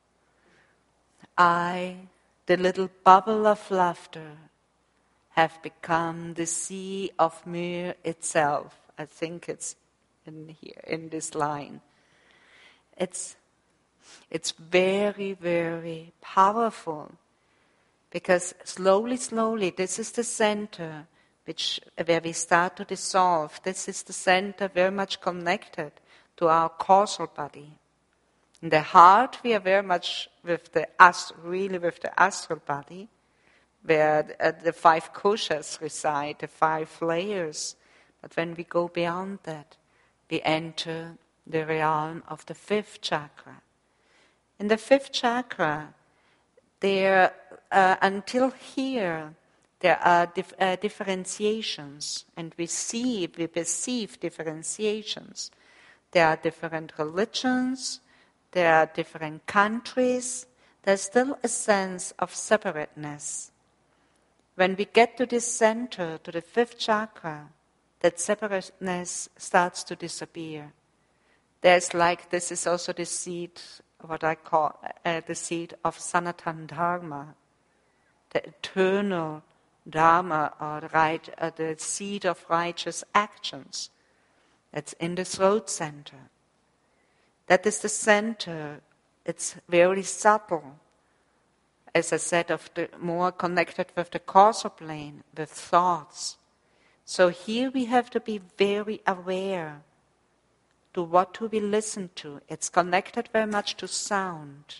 I, the little bubble of laughter, have become the sea of mirror itself. I think it's in here, in this line. It's, it's very, very powerful, because slowly, slowly, this is the center which, where we start to dissolve. This is the center very much connected to our causal body. In the heart, we are very much with the really with the astral body, where the, the five koshas reside, the five layers. But when we go beyond that, we enter the realm of the fifth chakra. In the fifth chakra, there uh, until here there are dif- uh, differentiations, and we see, we perceive differentiations. There are different religions. There are different countries. There's still a sense of separateness. When we get to this center, to the fifth chakra, that separateness starts to disappear. There's like, this is also the seed, what I call uh, the seed of Sanatana Dharma, the eternal Dharma, or right, uh, the seed of righteous actions. That's in the throat center. That is the center. It's very subtle. As I said, of the more connected with the causal plane, with thoughts. So here we have to be very aware to what do we listen to. It's connected very much to sound,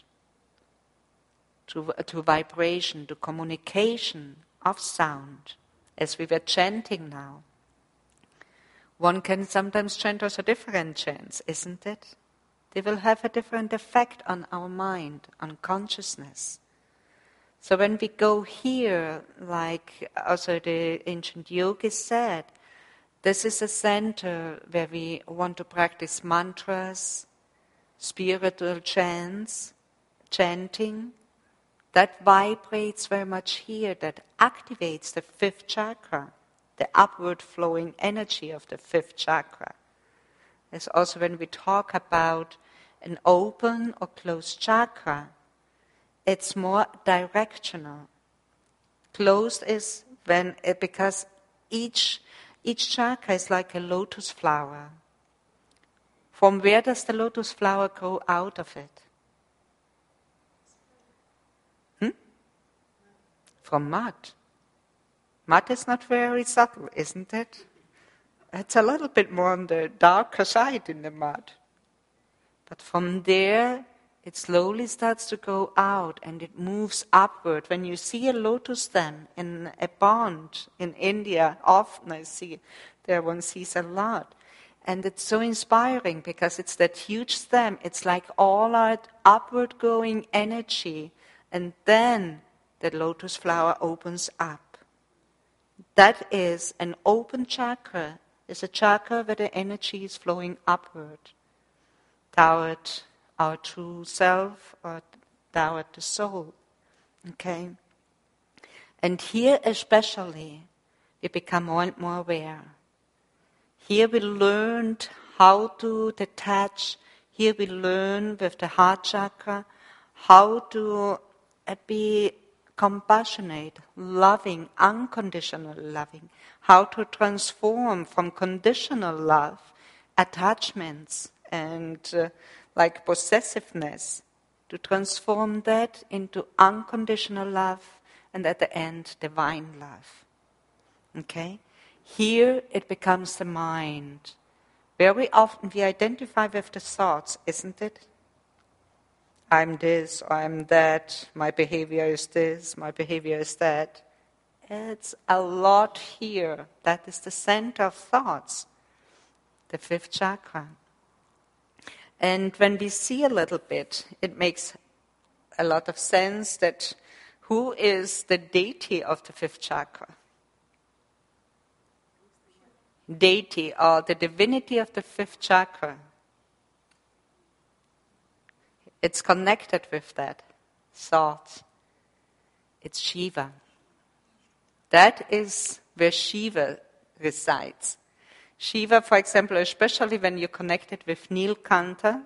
to, to vibration, to communication of sound, as we were chanting now. One can sometimes chant also different chants, isn't it? They will have a different effect on our mind, on consciousness. So when we go here, like also the ancient yogis said, this is a center where we want to practice mantras, spiritual chants, chanting. That vibrates very much here, that activates the fifth chakra. the upward flowing energy of the fifth chakra. It's also when we talk about an open or closed chakra, it's more directional. Closed is when it, because each each chakra is like a lotus flower. From where does the lotus flower grow out of it? Hmm? From mud. Mud is not very subtle, isn't it? It's a little bit more on the darker side in the mud. But from there, it slowly starts to go out and it moves upward. When you see a lotus stem in a pond in India, often I see, there one sees a lot. And it's so inspiring because it's that huge stem. It's like all out upward going energy. And then the lotus flower opens up. That is an open chakra. It's a chakra where the energy is flowing upward toward our true self or toward the soul. Okay? And here especially, we become more and more aware. Here we learned how to detach. Here we learn with the heart chakra how to uh, be compassionate, loving, unconditional loving. How to transform from conditional love, attachments, and uh, like possessiveness, to transform that into unconditional love, and at the end, divine love. Okay? Here it becomes the mind. Very often we identify with the thoughts, isn't it? I'm this, or I'm that, my behavior is this, my behavior is that. It's a lot here. That is the center of thoughts, the fifth chakra. And when we see a little bit, it makes a lot of sense that who is the deity of the fifth chakra? Deity, or the divinity of the fifth chakra. It's connected with that thought. It's Shiva. That is where Shiva resides. Shiva, for example, especially when you connect it with Nilkantha,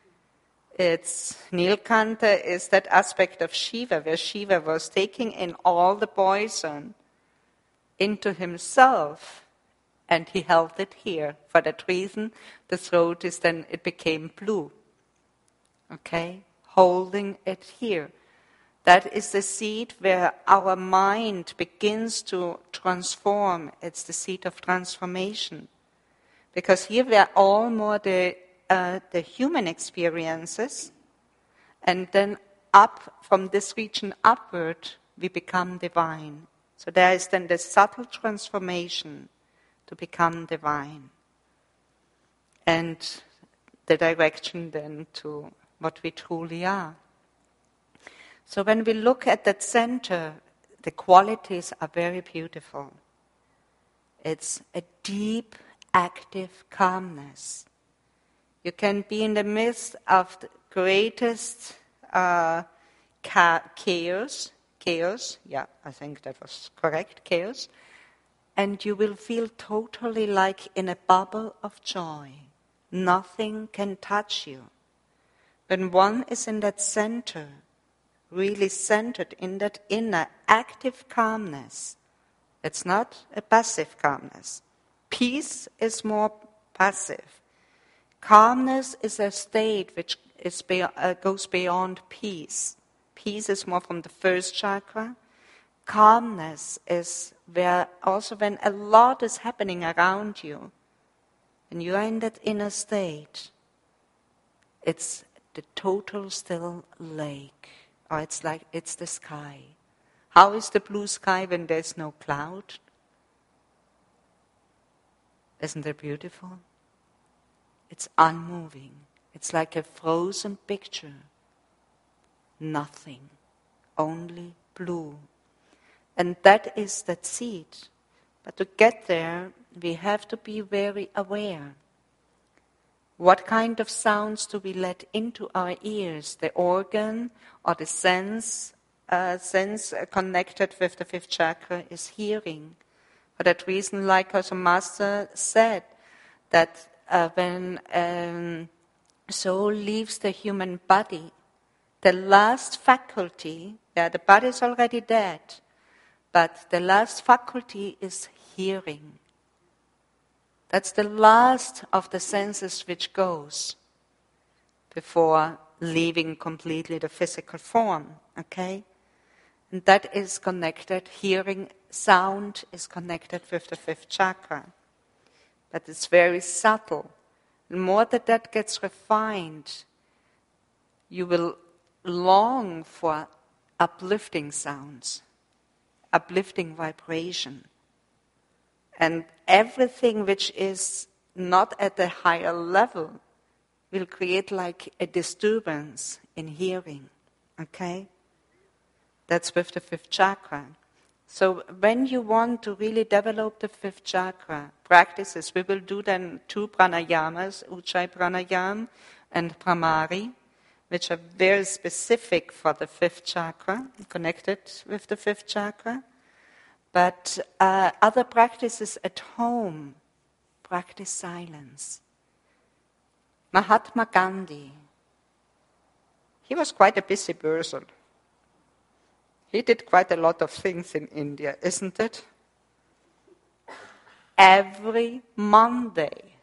it's Nilkantha is that aspect of Shiva where Shiva was taking in all the poison into himself, and he held it here. For that reason, the throat is then, it became blue. Okay? Holding it here. That is the seat where our mind begins to transform. It's the seat of transformation. Because here we are all more the, uh, the human experiences, and then up from this region upward, we become divine. So there is then the subtle transformation to become divine. And the direction then to what we truly are. So when we look at that center, the qualities are very beautiful. It's a deep, active calmness. You can be in the midst of the greatest uh, ca- chaos, chaos, yeah, I think that was correct, chaos, and you will feel totally like in a bubble of joy. Nothing can touch you. When one is in that center, really centered in that inner active calmness, it's not a passive calmness. Peace is more passive. Calmness is a state which is be, uh, goes beyond peace. Peace is more from the first chakra. Calmness is where also when a lot is happening around you, and you are in that inner state, it's the total still lake. Or it's like, it's the sky. How is the blue sky when there's no cloud? Isn't it beautiful? It's unmoving. It's like a frozen picture. Nothing. Only blue. And that is that seed. But to get there, we have to be very aware. What kind of sounds do we let into our ears? The organ or the sense, uh, sense connected with the fifth chakra is hearing. For that reason, like also Master said, that uh, when um, soul leaves the human body, the last faculty, yeah, the body is already dead, but the last faculty is hearing. That's the last of the senses which goes before leaving completely the physical form, okay? And that is connected, hearing sound is connected with the fifth chakra. But it's very subtle. The more that that gets refined, you will long for uplifting sounds, uplifting vibration. And everything which is not at a higher level will create like a disturbance in hearing, okay? That's with the fifth chakra. So when you want to really develop the fifth chakra practices, we will do then two pranayamas, Ujjayi pranayam and Bhramari, which are very specific for the fifth chakra, connected with the fifth chakra. But uh, other practices at home, practice silence. Mahatma Gandhi, he was quite a busy person. He did quite a lot of things in India, isn't it? Every Monday,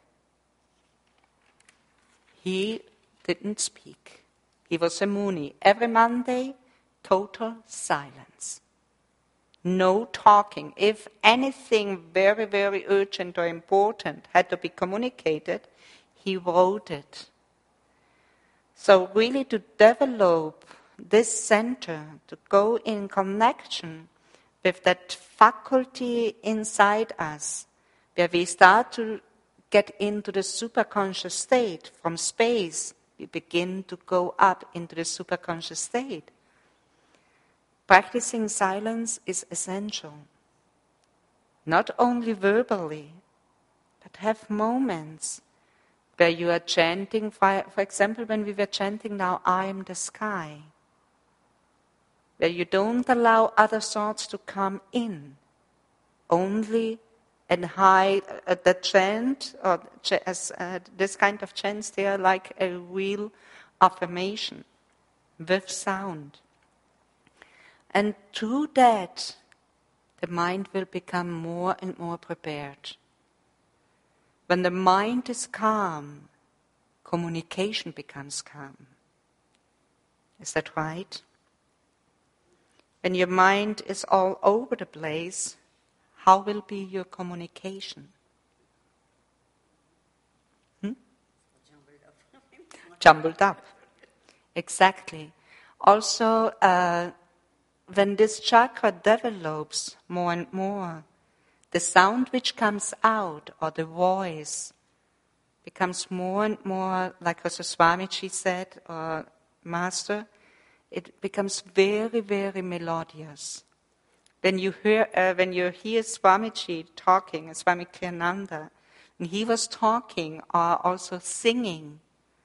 he didn't speak. He was a Muni. Every Monday, total silence. No talking. If anything very, very urgent or important had to be communicated, he wrote it. So really to develop this center, to go in connection with that faculty inside us, where we start to get into the superconscious state. From space, we begin to go up into the superconscious state. Practicing silence is essential. Not only verbally, but have moments where you are chanting, for, for example, when we were chanting now, I am the sky, where you don't allow other thoughts to come in, only and high, uh, the chant, or as, uh, this kind of chants, they are like a real affirmation with sound. And through that, the mind will become more and more prepared. When the mind is calm, communication becomes calm. Is that right? When your mind is all over the place, how will be your communication? Hmm? Jumbled up. Jumbled up. Exactly. Also, uh, when this chakra develops more and more, the sound which comes out, or the voice, becomes more and more, like also Swamiji said, or Master, it becomes very, very melodious. When you hear, uh, when you hear Swamiji talking, Swami Kriyananda, and he was talking or also singing,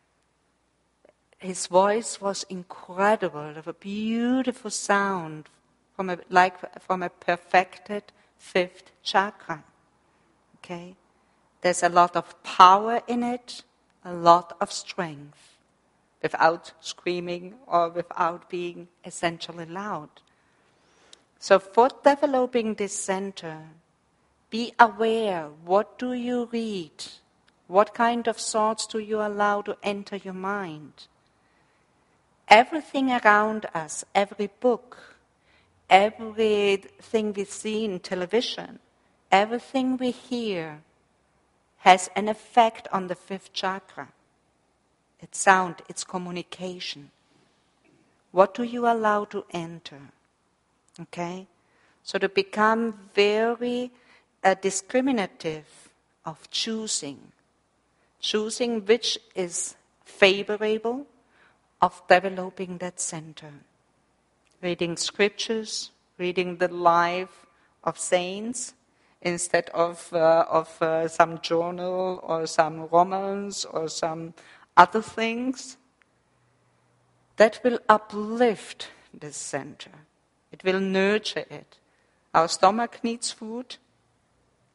his voice was incredible, of a beautiful sound, from a, like from a perfected fifth chakra. Okay, there's a lot of power in it, a lot of strength, without screaming or without being essentially loud. So for developing this center, be aware, what do you read? What kind of thoughts do you allow to enter your mind? Everything around us, every book, everything we see in television, everything we hear has an effect on the fifth chakra. It's sound, it's communication. What do you allow to enter? Okay? So to become very uh, discriminative of choosing, choosing which is favorable, of developing that center. Reading scriptures, reading the life of saints, instead of, uh, of uh, some journal or some romance or some other things. That will uplift this center. It will nurture it. Our stomach needs food,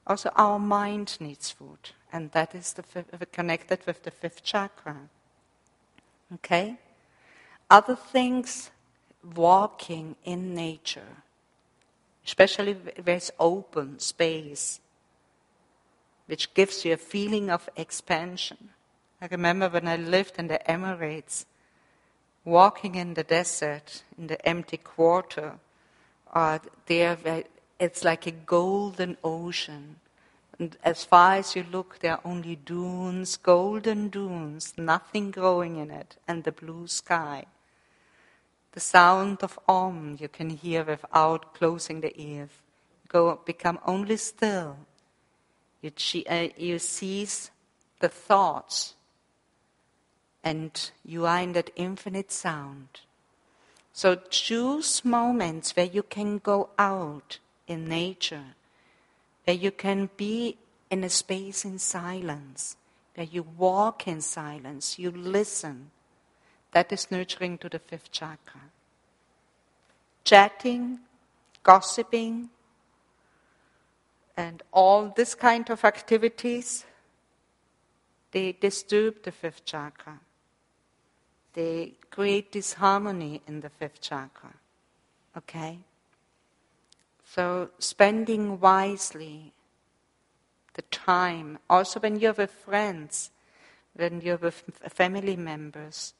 Also our mind needs food, and that is the fifth, connected with the fifth chakra. Okay? Other things, walking in nature, especially where it's open space, which gives you a feeling of expansion. I remember when I lived in the Emirates, walking in the desert, in the empty quarter, uh, there it's like a golden ocean. And as far as you look, there are only dunes, golden dunes, nothing growing in it, and the blue sky. The sound of Om you can hear without closing the ears. Go, become only still. You, uh, you cease the thoughts, and you are in that infinite sound. So choose moments where you can go out in nature, where you can be in a space in silence, where you walk in silence, you listen. That is nurturing to the fifth chakra. Chatting, gossiping, and all this kind of activities, they disturb the fifth chakra. They create disharmony in the fifth chakra. Okay? So spending wisely the time, also when you're with friends, when you're with family members,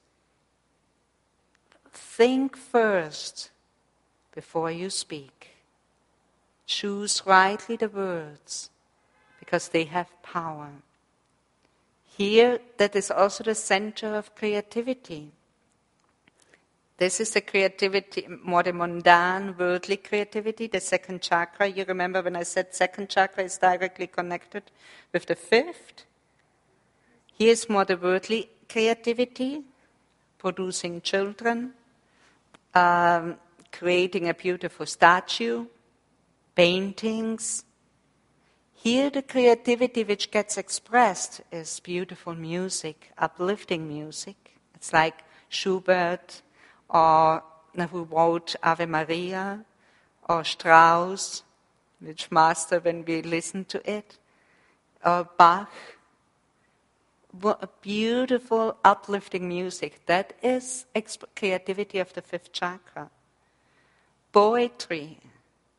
think first before you speak. Choose rightly the words, because they have power. Here, that is also the center of creativity. This is the creativity, more the mundane, worldly creativity, the second chakra. You remember when I said second chakra is directly connected with the fifth? Here's more the worldly creativity, producing children, um, creating a beautiful statue, paintings. Here the creativity which gets expressed is beautiful music, uplifting music. It's like Schubert, or who wrote Ave Maria, or Strauss, which master when we listen to it, or Bach. What a beautiful, uplifting music. That is exp- creativity of the fifth chakra. Poetry.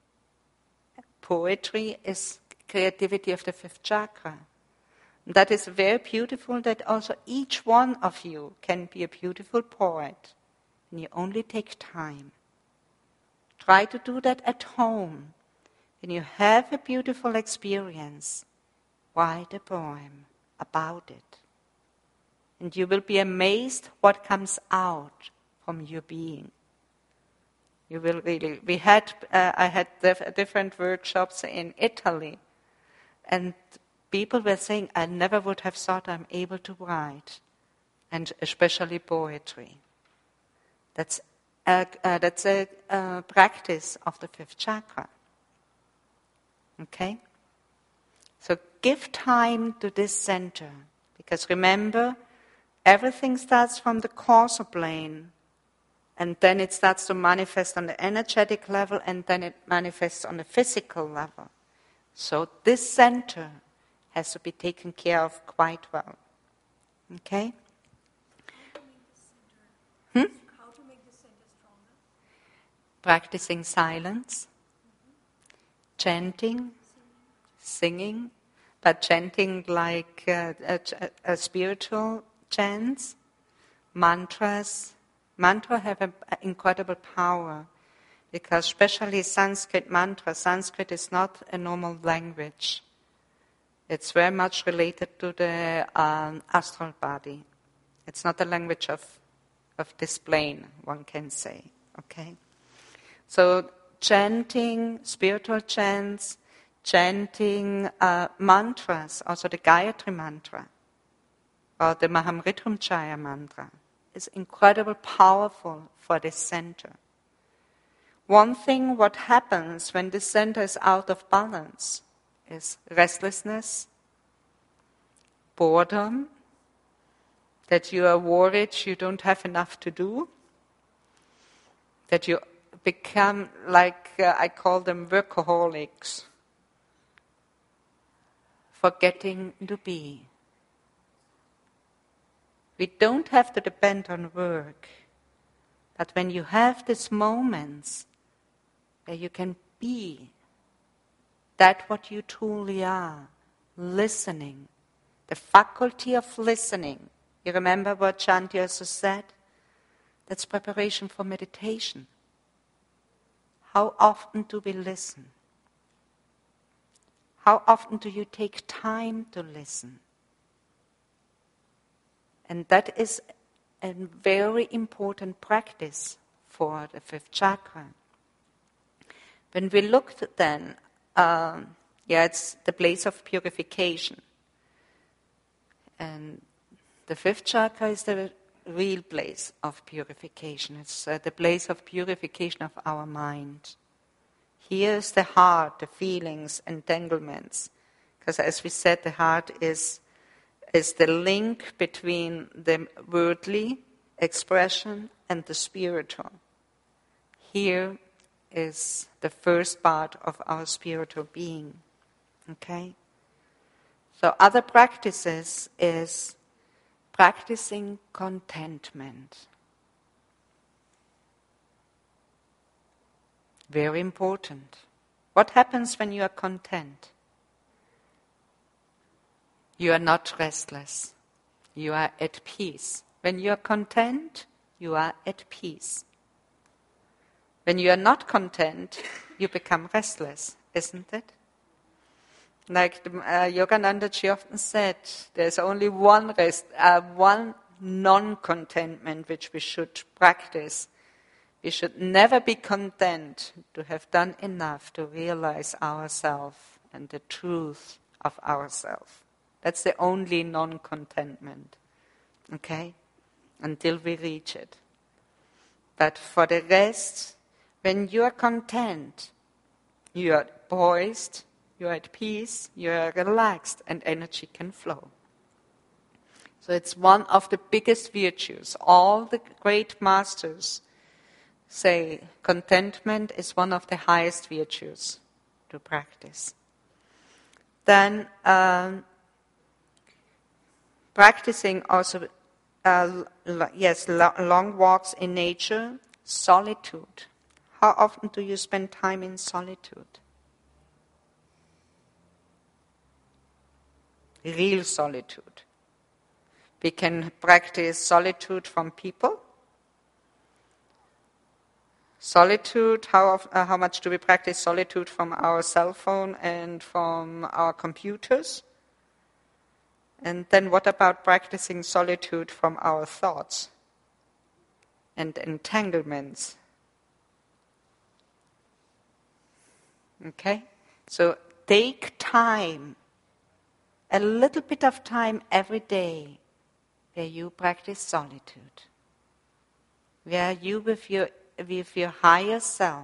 Poetry is creativity of the fifth chakra. That is very beautiful, that also each one of you can be a beautiful poet. And you only take time. Try to do that at home. When you have a beautiful experience, write a poem about it. And you will be amazed what comes out from your being. You will really. We had, uh, I had dif- different workshops in Italy, and people were saying, I never would have thought I'm able to write, and especially poetry. That's a, uh, that's a uh, practice of the fifth chakra. Okay? So give time to this center, because remember, everything starts from the causal plane, and then it starts to manifest on the energetic level, and then it manifests on the physical level. So this center has to be taken care of quite well. Okay? Hmm? How to make the center stronger? Practicing silence, chanting, singing, but chanting like uh, a, a, a spiritual chants, mantras. Mantra have an incredible power, because especially Sanskrit mantra, Sanskrit is not a normal language. It's very much related to the um, astral body. It's not a language of, of this plane, one can say. Okay? So chanting, spiritual chants, chanting uh, mantras, also the Gayatri mantra, or the Mahamrityunjaya mantra, is incredibly powerful for this center. One thing what happens when this center is out of balance is restlessness, boredom, that you are worried you don't have enough to do, that you become like, uh, I call them workaholics. for getting to be. We don't have to depend on work, but when you have these moments where you can be that what you truly are, listening, the faculty of listening. You remember what Shanti also said? That's preparation for meditation. How often do we listen? How often do you take time to listen? And that is a very important practice for the fifth chakra. When we looked then, um, yeah, it's the place of purification. And the fifth chakra is the real place of purification. It's uh, the place of purification of our mind. Here is the heart, the feelings, entanglements. Because as we said, the heart is, is the link between the worldly expression and the spiritual. Here is the first part of our spiritual being. Okay? So other practices is practicing contentment. Very important. What happens when you are content? You are not restless. You are at peace. When you are content, you are at peace. When you are not content, you become restless, isn't it? Like the, uh, Yogananda Ji often said, there's only one rest, uh, one non-contentment which we should practice. We should never be content to have done enough to realize ourselves and the truth of ourselves. That's the only non-contentment, okay? Until we reach it. But for the rest, when you are content, you are poised, you are at peace, you are relaxed, and energy can flow. So it's one of the biggest virtues. All the great masters say contentment is one of the highest virtues to practice. Then um, practicing also, uh, yes, long walks in nature, solitude. How often do you spend time in solitude? Real solitude. We can practice solitude from people. Solitude, how, uh, how much do we practice solitude from our cell phone and from our computers? And then what about practicing solitude from our thoughts and entanglements? Okay? So take time, a little bit of time every day where you practice solitude, where you with your with your higher self,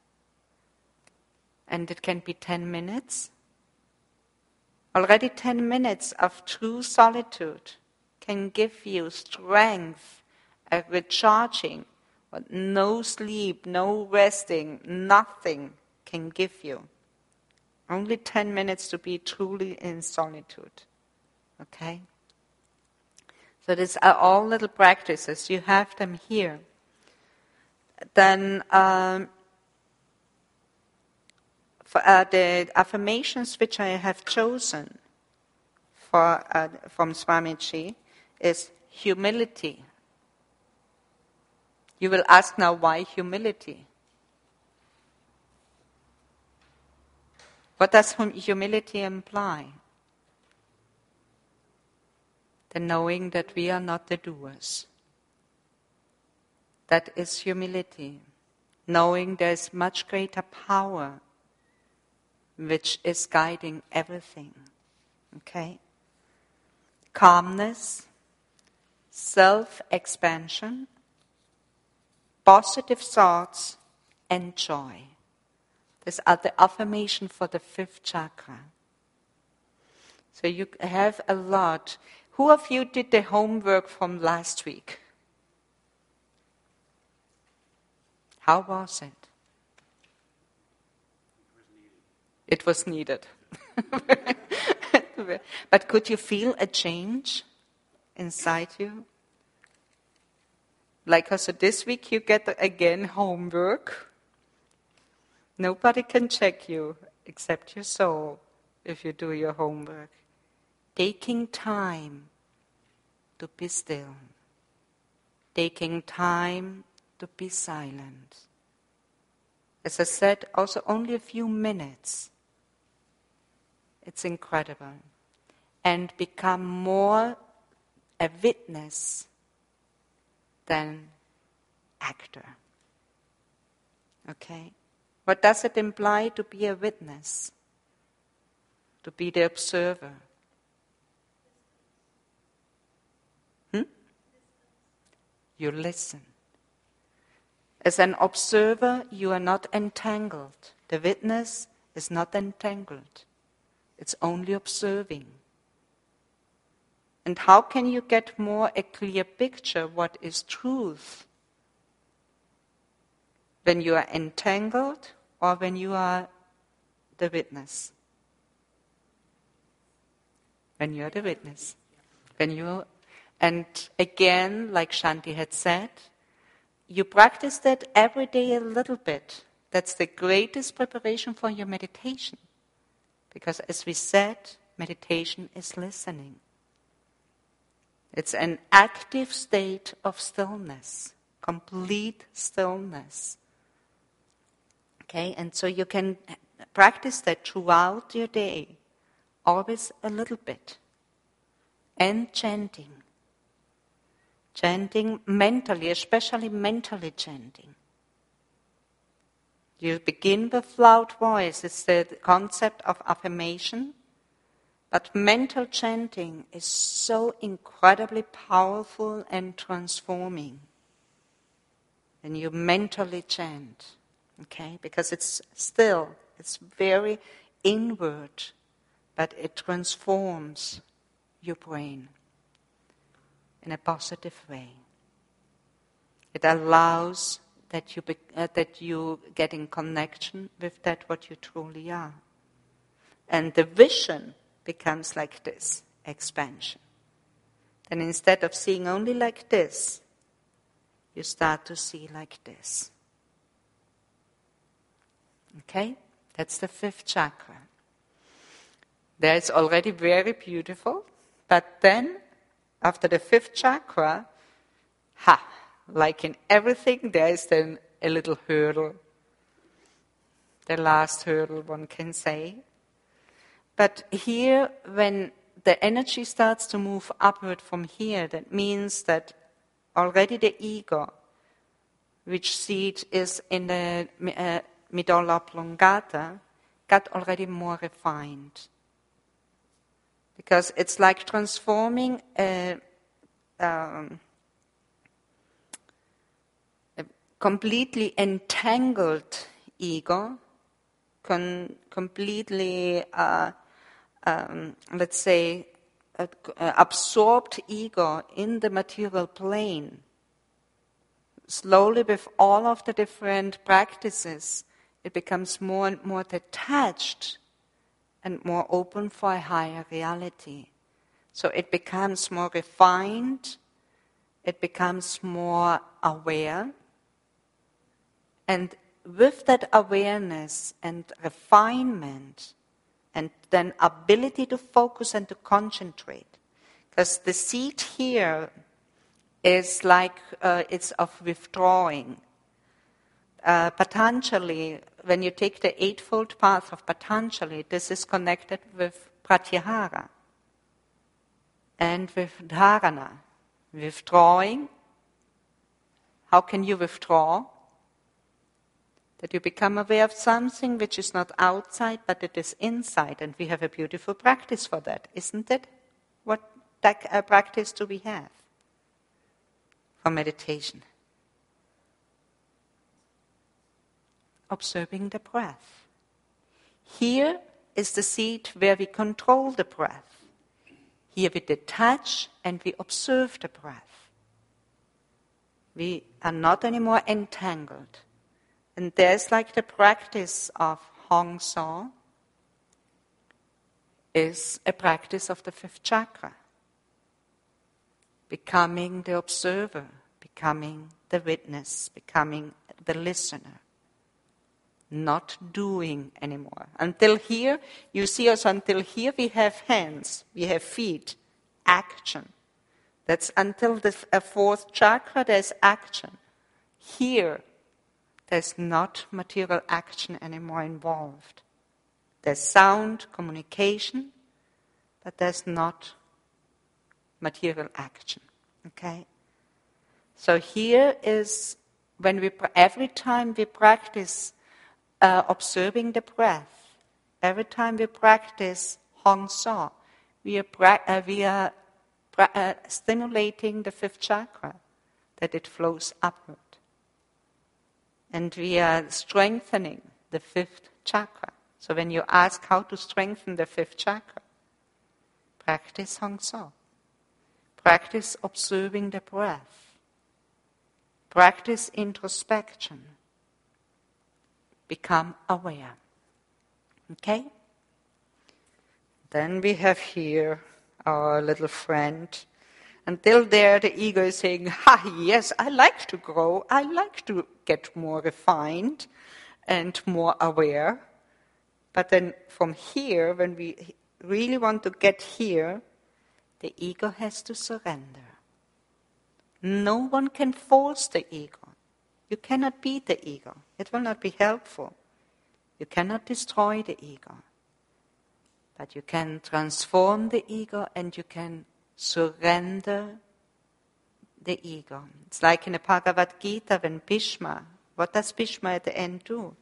and it can be ten minutes. Already ten minutes of true solitude can give you strength, a recharging, but no sleep, no resting, nothing can give you. Only ten minutes to be truly in solitude. Okay? So these are all little practices. You have them here. Then um, for, uh, the affirmations which I have chosen for uh, from Swamiji is humility. You will ask now, why humility? What does hum- humility imply? The knowing that we are not the doers. That is humility. Knowing there is much greater power which is guiding everything. Okay? Calmness, self-expansion, positive thoughts, and joy. These are the affirmation for the fifth chakra. So you have a lot. Who of you did the homework from last week? How was it? It was needed. But could you feel a change inside you? Like also this week you get again homework. Nobody can check you except your soul if you do your homework. Taking time to be still. Taking time to be silent. As I said, also only a few minutes. It's incredible. And become more a witness than actor. Okay? What does it imply to be a witness? To be the observer? Hmm? You listen. As an observer, you are not entangled. The witness is not entangled. It's only observing. And how can you get more a clear picture what is truth? When you are entangled or when you are the witness? When you are the witness. When you, and again, like Shanti had said, you practice that every day a little bit. That's the greatest preparation for your meditation. Because as we said, meditation is listening. It's an active state of stillness, complete stillness. Okay, and so you can practice that throughout your day, always a little bit. And chanting. Chanting mentally, especially mentally chanting. You begin with loud voice, it's the concept of affirmation. But mental chanting is so incredibly powerful and transforming. When you mentally chant, okay? Because it's still, it's very inward, but it transforms your brain in a positive way. It allows that you be, uh, that you get in connection with that what you truly are. And the vision becomes like this, expansion. Then instead of seeing only like this, you start to see like this. Okay? That's the fifth chakra. There it's already very beautiful, but then, after the fifth chakra, ha, like in everything, there is then a little hurdle. The last hurdle, one can say. But here, when the energy starts to move upward from here, that means that already the ego, which seat is in the uh, medulla oblongata, got already more refined. Because it's like transforming a, um, a completely entangled ego, con- completely... Uh, Um, let's say, uh, absorbed ego in the material plane. Slowly, with all of the different practices, it becomes more and more detached and more open for a higher reality. So it becomes more refined, it becomes more aware, and with that awareness and refinement, and then ability to focus and to concentrate. Because the seat here is like, uh, it's of withdrawing. Uh, Patanjali, when you take the Eightfold Path of Patanjali, this is connected with pratyahara and with dharana. Withdrawing. How can you withdraw? That you become aware of something which is not outside, but it is inside. And we have a beautiful practice for that, isn't it? What uh, practice do we have for meditation? Observing the breath. Here is the seat where we control the breath. Here we detach and we observe the breath. We are not anymore entangled. And there's like the practice of Hong Sau. is a practice of the fifth chakra. Becoming the observer, becoming the witness, becoming the listener. Not doing anymore. Until here, you see us, until here we have hands, we have feet, action. That's until the uh, fourth chakra, there's action. Here, there's not material action anymore involved. There's sound, communication, but there's not material action. Okay? So here is, when we, every time we practice uh, observing the breath, every time we practice Hong Sau, we are, pra- uh, we are pra- uh, stimulating the fifth chakra, that it flows upward. And we are strengthening the fifth chakra. So when you ask how to strengthen the fifth chakra, practice Hong Sau. Practice observing the breath. Practice introspection. Become aware. Okay? Then we have here our little friend. Until there, the ego is saying, ha, yes, I like to grow. I like to get more refined and more aware. But then from here, when we really want to get here, the ego has to surrender. No one can force the ego. You cannot beat the ego. It will not be helpful. You cannot destroy the ego. But you can transform the ego and you can surrender the ego. It's like in the Bhagavad Gita when Bhishma, what does Bhishma at the end do?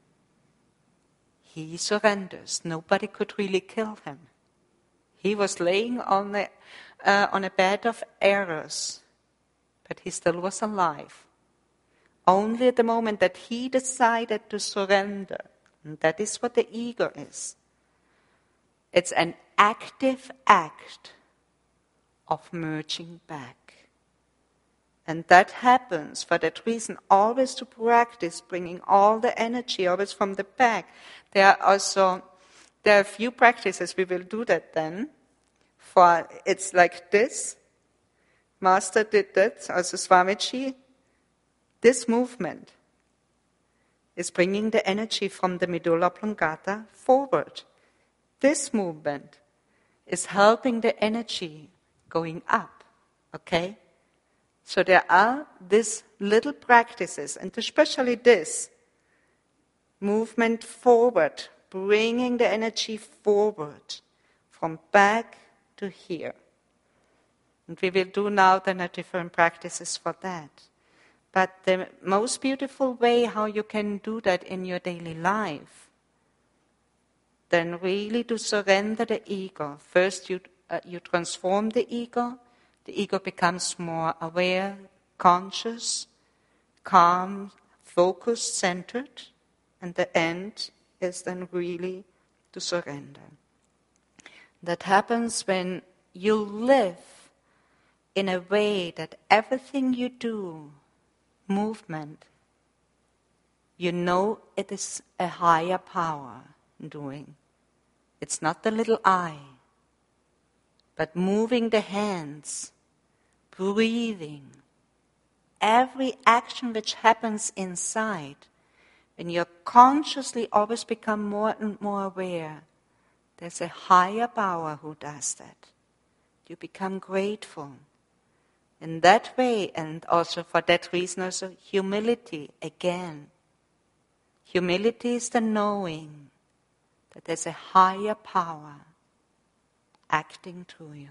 He surrenders. Nobody could really kill him. He was laying on a, uh, on a bed of arrows, but he still was alive. Only at the moment that he decided to surrender, and that is what the ego is. It's an active act of merging back. And that happens, for that reason, always to practice bringing all the energy always from the back. There are also, there are a few practices, we will do that then. For it's like this. Master did that, also Swamiji. This movement is bringing the energy from the medulla oblongata forward. This movement is helping the energy going up, okay? So there are these little practices, and especially this movement forward, bringing the energy forward from back to here. And we will do now then a different practices for that. But the most beautiful way how you can do that in your daily life, then really to surrender the ego. First you, uh, you transform the ego. The ego becomes more aware, conscious, calm, focused, centered. And the end is then really to surrender. That happens when you live in a way that everything you do, movement, you know it is a higher power doing. It's not the little I, but moving the hands, breathing, every action which happens inside, when you consciously always become more and more aware, there's a higher power who does that. You become grateful. In that way, and also for that reason, also humility again. Humility is the knowing that there's a higher power acting through you.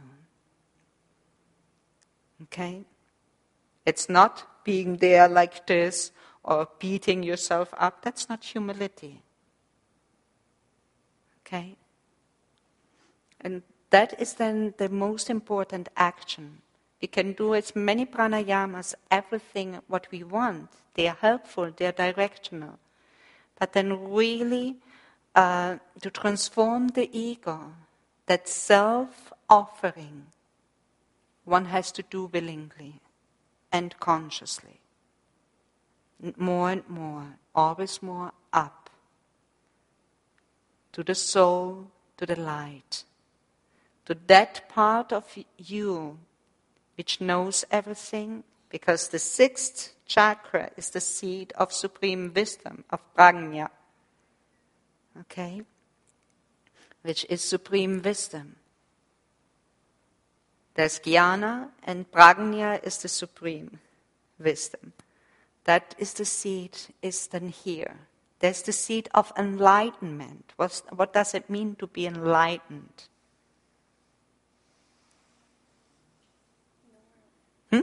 Okay? It's not being there like this or beating yourself up. That's not humility. Okay? And that is then the most important action. We can do as many pranayamas, everything what we want. They are helpful, they are directional. But then really uh, to transform the ego, that self-offering, one has to do willingly and consciously. More and more, always more up. To the soul, to the light, to that part of you which knows everything, because the sixth chakra is the seat of supreme wisdom, of prajna, okay, which is supreme wisdom. There's jnana, and prajna is the supreme wisdom. That is the seat, is then here. There's the seat of enlightenment. What's, what does it mean to be enlightened? Hmm?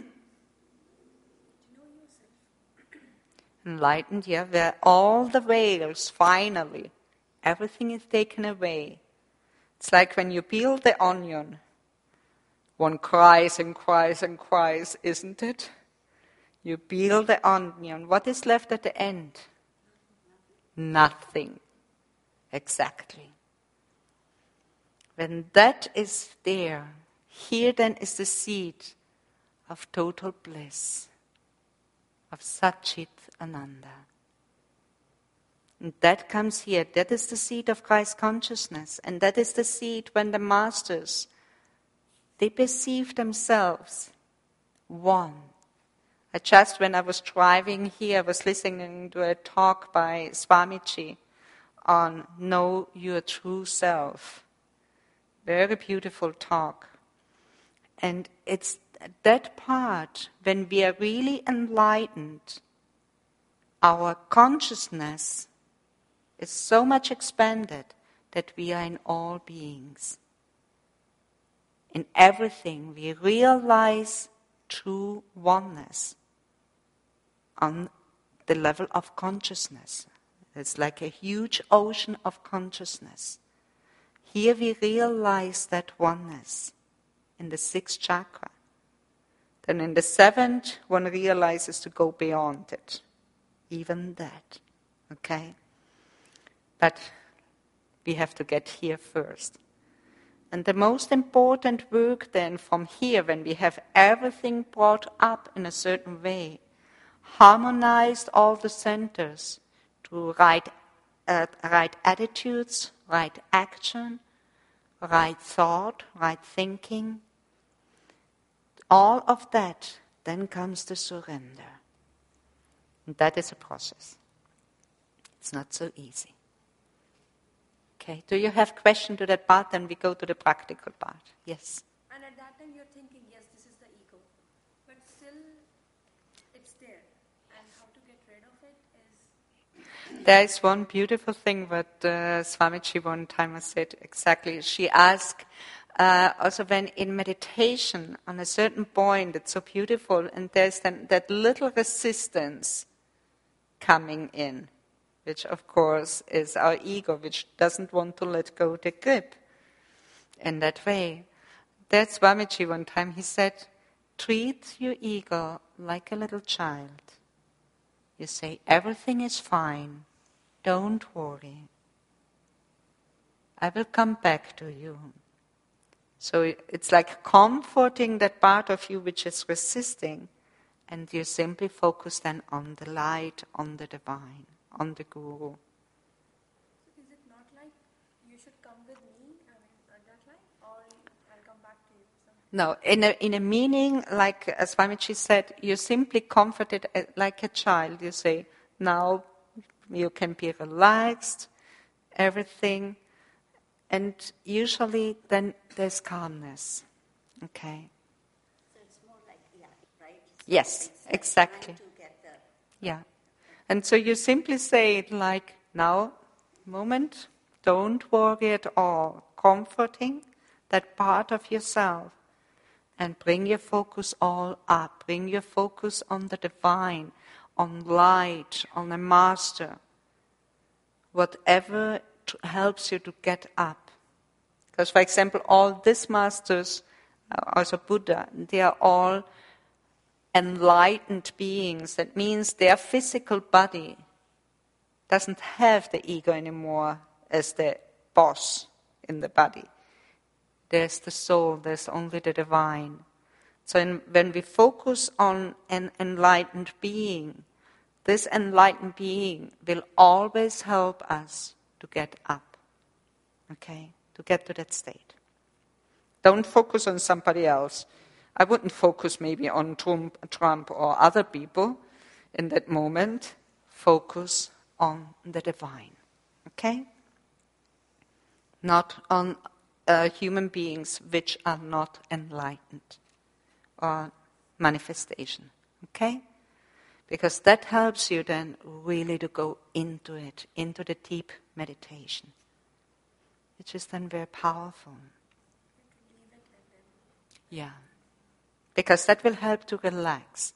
Enlightened, yeah, where all the veils, finally, everything is taken away. It's like when you peel the onion. One cries and cries and cries, isn't it? You peel the onion. What is left at the end? Nothing. Exactly. When that is there, here then is the seat of total bliss, of Satchit Ananda. And that comes here. That is the seat of Christ consciousness. And that is the seat when the masters, they perceive themselves one. I just, when I was driving here, I was listening to a talk by Swamiji on Know Your True Self. Very beautiful talk. And it's that part, when we are really enlightened, our consciousness is so much expanded that we are in all beings. In everything, we realize true oneness on the level of consciousness. It's like a huge ocean of consciousness. Here we realize that oneness in the sixth chakra. Then in the seventh, one realizes to go beyond it. Even that. Okay? But we have to get here first. And the most important work then from here, when we have everything brought up in a certain way, harmonized all the centers to right, uh, right attitudes, right action, right thought, right thinking, all of that, then comes the surrender. And that is a process. It's not so easy. Okay, do you have question to that part? Then we go to the practical part. Yes. And at that time you're thinking, yes, this is the ego. But still, it's there. And how to get rid of it is... There is one beautiful thing that uh, Swamiji one time has said exactly. She asked, uh, also when in meditation, on a certain point, it's so beautiful, and there's then that little resistance coming in, which of course is our ego, which doesn't want to let go the grip in that way. That's Swamiji one time, he said, treat your ego like a little child. You say, everything is fine, don't worry. I will come back to you. So it's like comforting that part of you which is resisting, and you simply focus then on the light, on the divine, on the Guru. Is it not like you should come with me, I mean, at that time, or I'll come back to you? No, in a, in a meaning, like as Swamiji said, you simply comfort it like a child. You say, now you can be relaxed, everything, and usually then there's calmness. Okay? So it's more like, yeah, right? So Yes, it's like exactly. trying to get the Yeah. And so you simply say it like, now, moment, don't worry at all. Comforting that part of yourself. And bring your focus all up. Bring your focus on the divine, on light, on a master. Whatever t- helps you to get up. Because, for example, all these masters, uh, also Buddha, they are all enlightened beings. That means their physical body doesn't have the ego anymore as the boss in the body. There's the soul, there's only the divine. So in, when we focus on an enlightened being, this enlightened being will always help us to get up, okay, to get to that state. Don't focus on somebody else. I wouldn't focus maybe on Trump, Trump or other people in that moment. Focus on the divine, okay? Not on uh, human beings which are not enlightened or manifestation, okay? Because that helps you then really to go into it, into the deep meditation, which is then very powerful. Yeah. Because that will help to relax.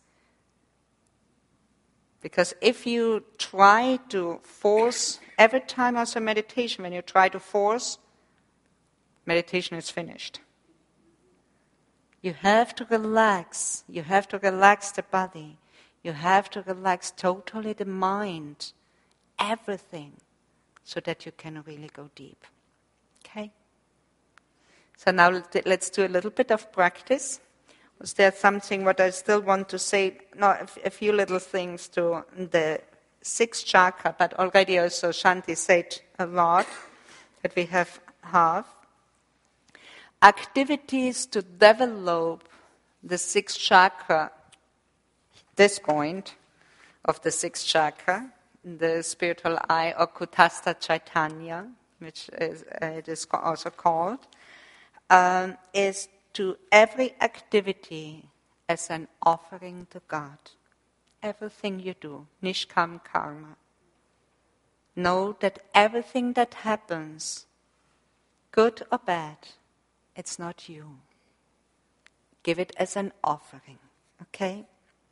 Because if you try to force, every time also meditation, when you try to force, meditation is finished. You have to relax. You have to relax the body. You have to relax totally the mind, everything, so that you can really go deep. Okay? So now let's do a little bit of practice. Was there something what I still want to say? No, a, a few little things to the sixth chakra, but already also Shanti said a lot that we have have. Activities to develop the sixth chakra, this point of the sixth chakra, the spiritual eye, or Kutastha Chaitanya, which is, uh, it is also called, um, is to every activity as an offering to God. Everything you do, Nishkam Karma. Know that everything that happens, good or bad, it's not you. Give it as an offering, okay?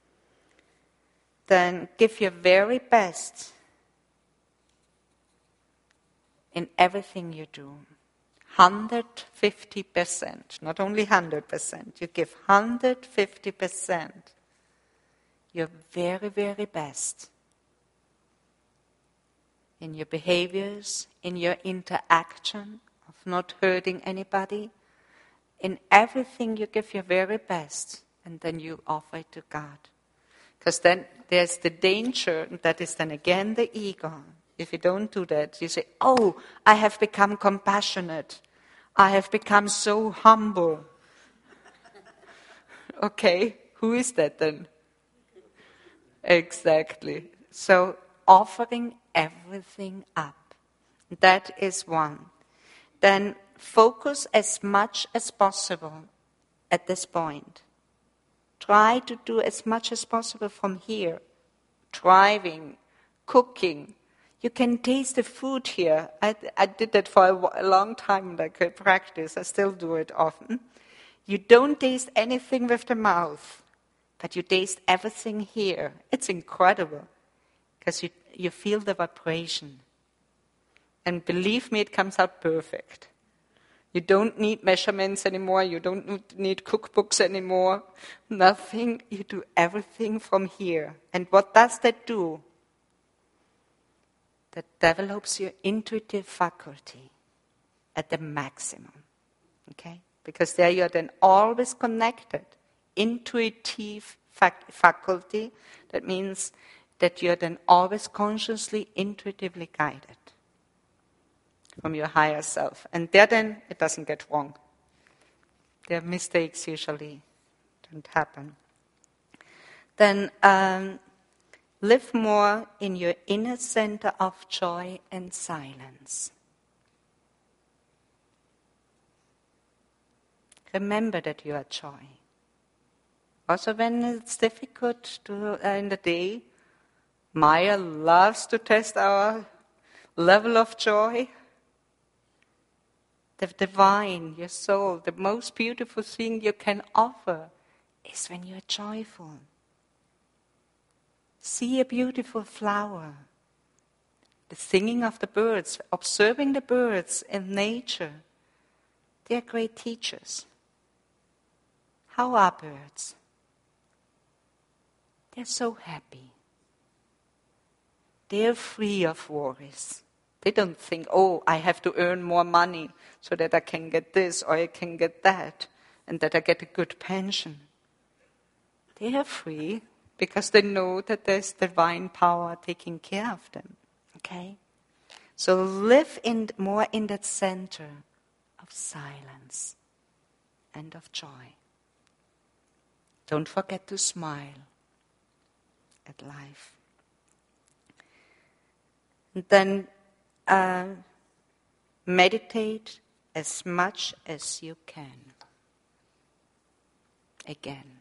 Then give your very best in everything you do. one hundred fifty percent, not only one hundred percent. You give one hundred fifty percent your very, very best in your behaviors, in your interaction of not hurting anybody. In everything you give your very best, and then you offer it to God. Because then there's the danger, that is then again the ego. If you don't do that, you say, oh, I have become compassionate. I have become so humble. Okay, who is that then? Exactly. So offering everything up. That is one. Then focus as much as possible at this point. Try to do as much as possible from here. Driving, cooking. You can taste the food here. I, I did that for a, a long time, like a practice. I still do it often. You don't taste anything with the mouth, but you taste everything here. It's incredible, because you, you feel the vibration. And believe me, it comes out perfect. You don't need measurements anymore. You don't need cookbooks anymore. Nothing. You do everything from here. And what does that do? That develops your intuitive faculty at the maximum. Okay? Because there you are then always connected. Intuitive fac- faculty, that means that you are then always consciously, intuitively guided from your higher self. And there then it doesn't get wrong. Their mistakes usually don't happen. Then um, live more in your inner center of joy and silence. Remember that you are joy. Also when it's difficult to, uh, in the day, Maya loves to test our level of joy. The divine, your soul, the most beautiful thing you can offer is when you're joyful. See a beautiful flower, the singing of the birds, observing the birds in nature. They are great teachers. How are birds? They're so happy. They're free of worries. They don't think, oh, I have to earn more money so that I can get this or I can get that, and that I get a good pension. They are free because they know that there's divine power taking care of them. Okay? So live in more in that center of silence. and of joy. Don't forget to smile at life. And then uh, meditate as much as you can. Again.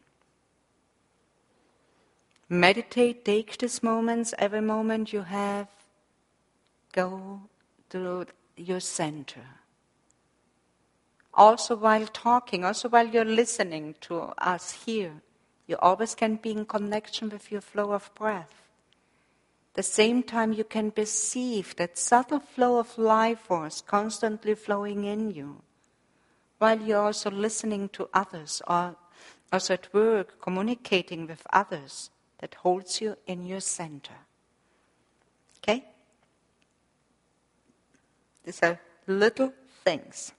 Meditate, take these moments, every moment you have, go to your center. Also while talking, also while you're listening to us here, you always can be in connection with your flow of breath. At the same time you can perceive that subtle flow of life force constantly flowing in you, while you're also listening to others, or also at work, communicating with others, that holds you in your center. Okay? These are little things.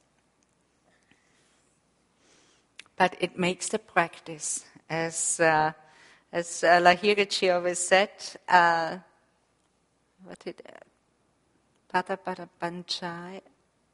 But it makes the practice. As uh, as uh, Lahirichi always said, uh, what did Pada Pada Panchai?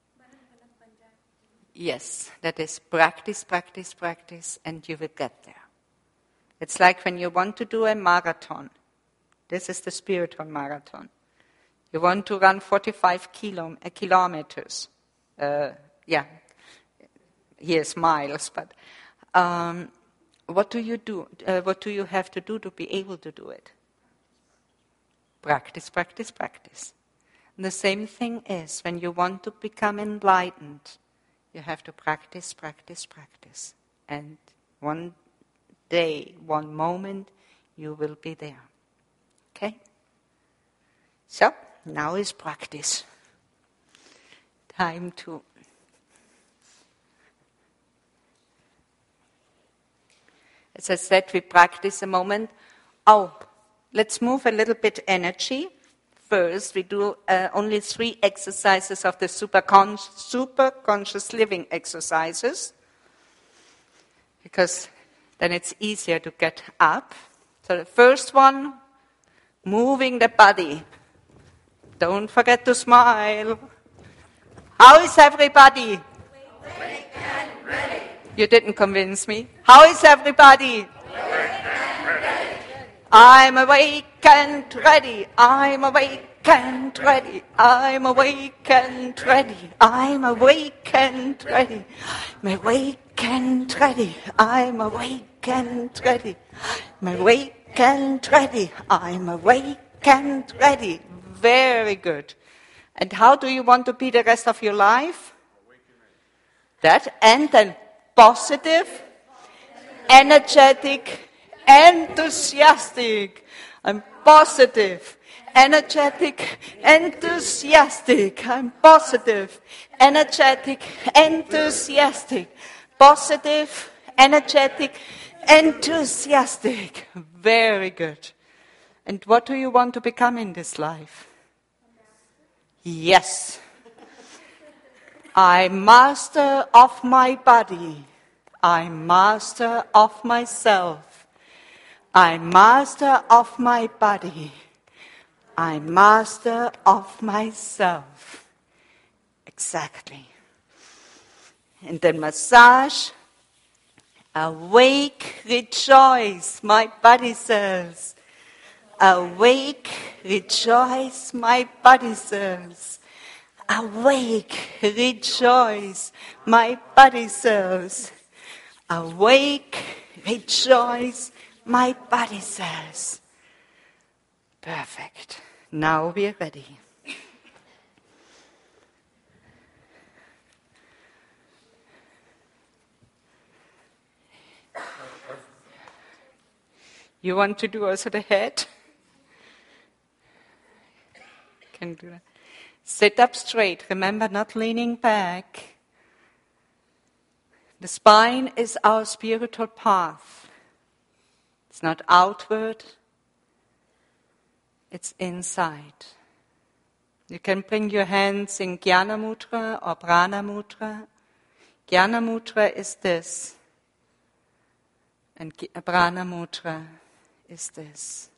Yes, that is practice, practice, practice, and you will get there. It's like when you want to do a marathon. This is the spiritual marathon. You want to run forty-five kilo, uh, kilometers. Uh, yeah, here's miles, but um, what do you do? Uh, what do you have to do to be able to do it? Practice, practice, practice. And the same thing is when you want to become enlightened, you have to practice, practice, practice. And one day, one moment, you will be there. Okay? So, now is practice. Time to as I said, we practice a moment. Oh, let's move a little bit energy. First, we do uh, only three exercises of the super, con- super conscious living exercises, because then it's easier to get up. So the first one, moving the body. Don't forget to smile. How is everybody? Awake and ready. You didn't convince me. How is everybody? I'm awake and ready. I'm awake and ready. I'm awake and ready. I'm awake and ready. I'm awake and ready. I'm awake and ready. I'm awake and ready. I'm awake and ready. Very good. And how do you want to be the rest of your life? That, and then positive, energetic, enthusiastic. I'm positive, energetic, enthusiastic. I'm positive, energetic, enthusiastic. Positive, energetic, enthusiastic. Very good. And what do you want to become in this life? Yes. I'm master of my body. I'm master of myself. I'm master of my body. I'm master of myself. Exactly. And then massage. Awake, rejoice, my body cells. Awake, rejoice, my body cells. Awake, rejoice, my body cells. Awake, rejoice, my body cells. Perfect. Now we are ready. You want to do also the head? Can do that. Sit up straight. Remember, not leaning back. The spine is our spiritual path. It's not outward. It's inside. You can bring your hands in Jnana Mudra or Prana Mudra. Jnana Mudra is this. And Prana Mudra is this.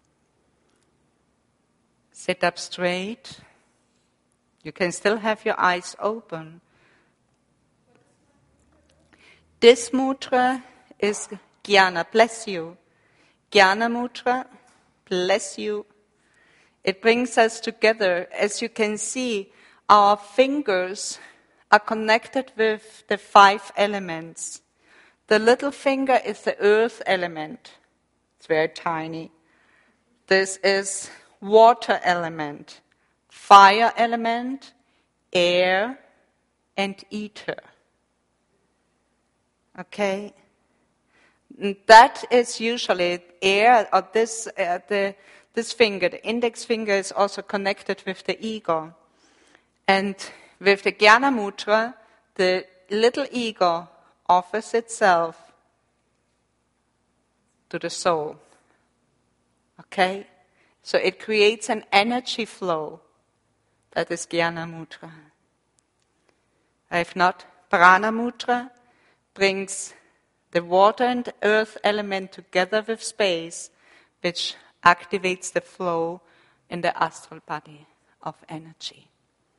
Sit up straight. You can still have your eyes open. This mudra is Jnana, bless you. Jnana mudra, bless you. It brings us together. As you can see, our fingers are connected with the five elements. The little finger is the earth element. It's very tiny. This is water element, fire element, air, and ether. Okay? And that is usually air, or this, uh, the, this finger, the index finger, is also connected with the ego. And with the Jnana Mudra, the little ego offers itself to the soul. Okay? So it creates an energy flow. That is Jnana Mudra. If not, Prana Mudra brings the water and earth element together with space, which activates the flow in the astral body of energy.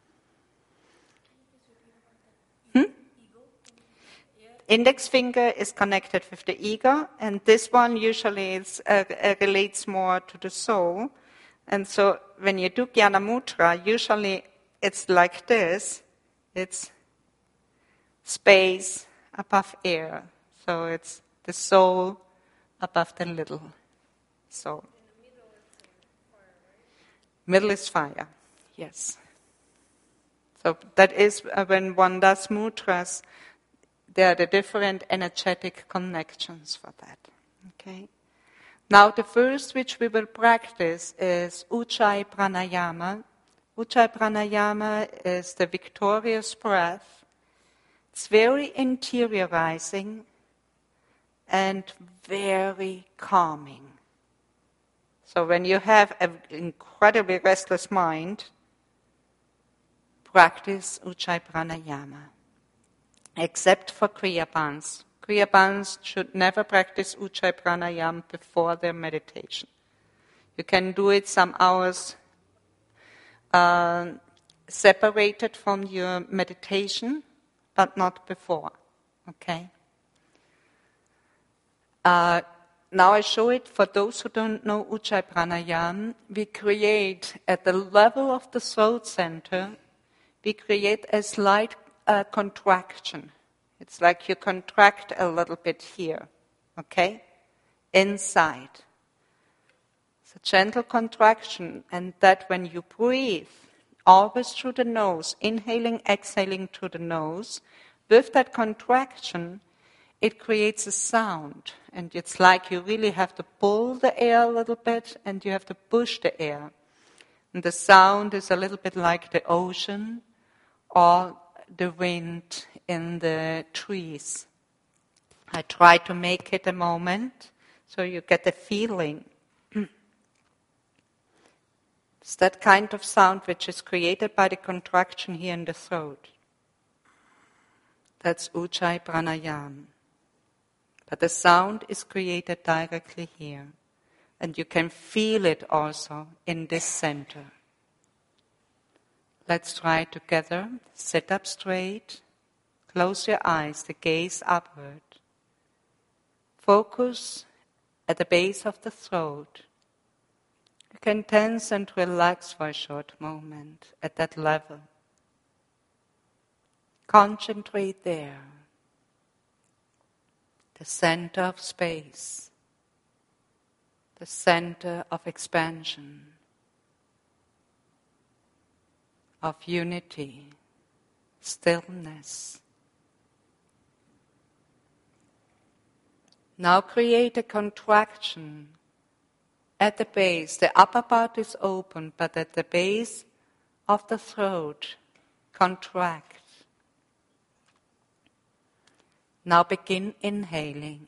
Hmm? Index finger is connected with the ego, and this one usually is, uh, uh, relates more to the soul. And so when you do Jnana Mudra, usually it's like this. It's space above air. So it's the soul above the little soul. Middle is fire, yes. So that is uh, when one does mudras, there are the different energetic connections for that. Okay. Now the first which we will practice is Ujjayi Pranayama. Ujjayi Pranayama is the victorious breath. It's very interiorizing and very calming. So when you have an incredibly restless mind, practice Ujjayi Pranayama. Except for Kriyabans. Kriyabans should never practice Ujjayi Pranayama before their meditation. You can do it some hours uh, separated from your meditation, but not before. Okay? Uh, now I show it for those who don't know Ujjayi Pranayama. We create, at the level of the throat center, we create a slight uh, contraction. It's like you contract a little bit here, okay? Inside. It's a gentle contraction, and that when you breathe, always through the nose, inhaling, exhaling through the nose, with that contraction, it creates a sound. And it's like you really have to pull the air a little bit, and you have to push the air. And the sound is a little bit like the ocean, or the wind in the trees. I try to make it a moment so you get the feeling. It's that kind of sound which is created by the contraction here in the throat. That's Ujjayi Pranayama. But the sound is created directly here. And you can feel it also in this center. Let's try together. Sit up straight. Close your eyes, the gaze upward. Focus at the base of the throat. You can tense and relax for a short moment at that level. Concentrate there. The center of space. The center of expansion. Of unity, stillness. Now create a contraction at the base. The upper part is open, but at the base of the throat, contract. Now begin inhaling.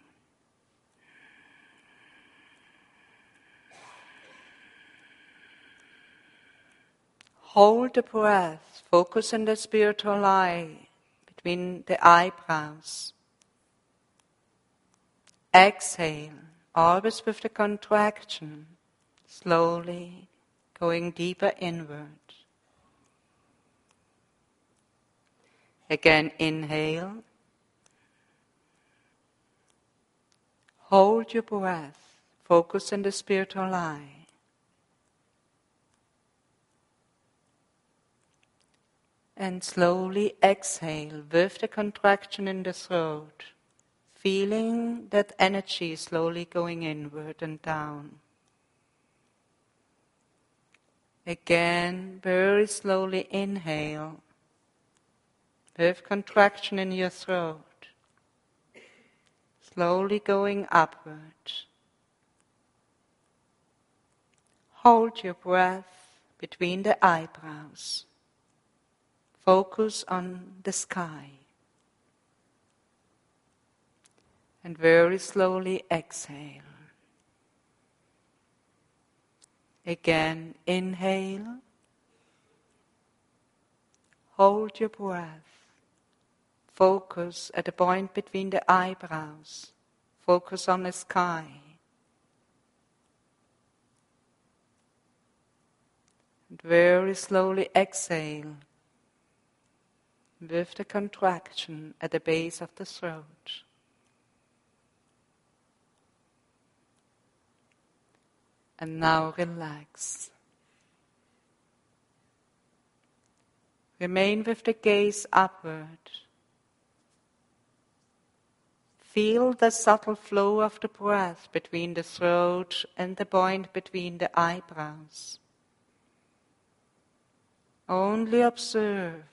Hold the breath, focus on the spiritual eye between the eyebrows. Exhale, always with the contraction, slowly going deeper inward. Again, inhale. Hold your breath. Focus on the spiritual eye. And slowly exhale with the contraction in the throat, feeling that energy slowly going inward and down. Again, very slowly inhale with contraction in your throat, slowly going upward. Hold your breath between the eyebrows. Focus on the sky. And very slowly exhale. Again, inhale. Hold your breath. Focus at the point between the eyebrows. Focus on the sky. And very slowly exhale with the contraction at the base of the throat. And now relax. Remain with the gaze upward. Feel the subtle flow of the breath between the throat and the point between the eyebrows. Only observe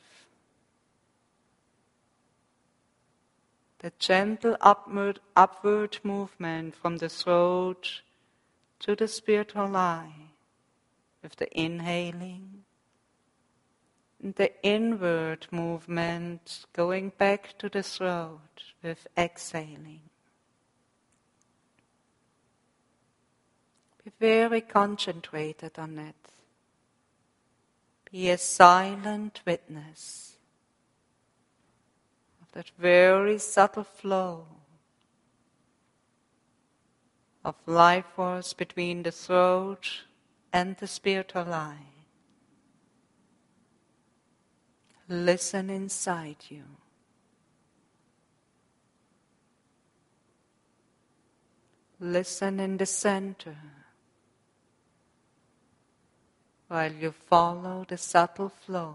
the gentle upward, upward movement from the throat to the spiritual eye, with the inhaling, and the inward movement going back to the throat with exhaling. Be very concentrated on it. Be a silent witness of that very subtle flow of life force between the throat and the spiritual eye. Listen inside you. Listen in the center while you follow the subtle flow,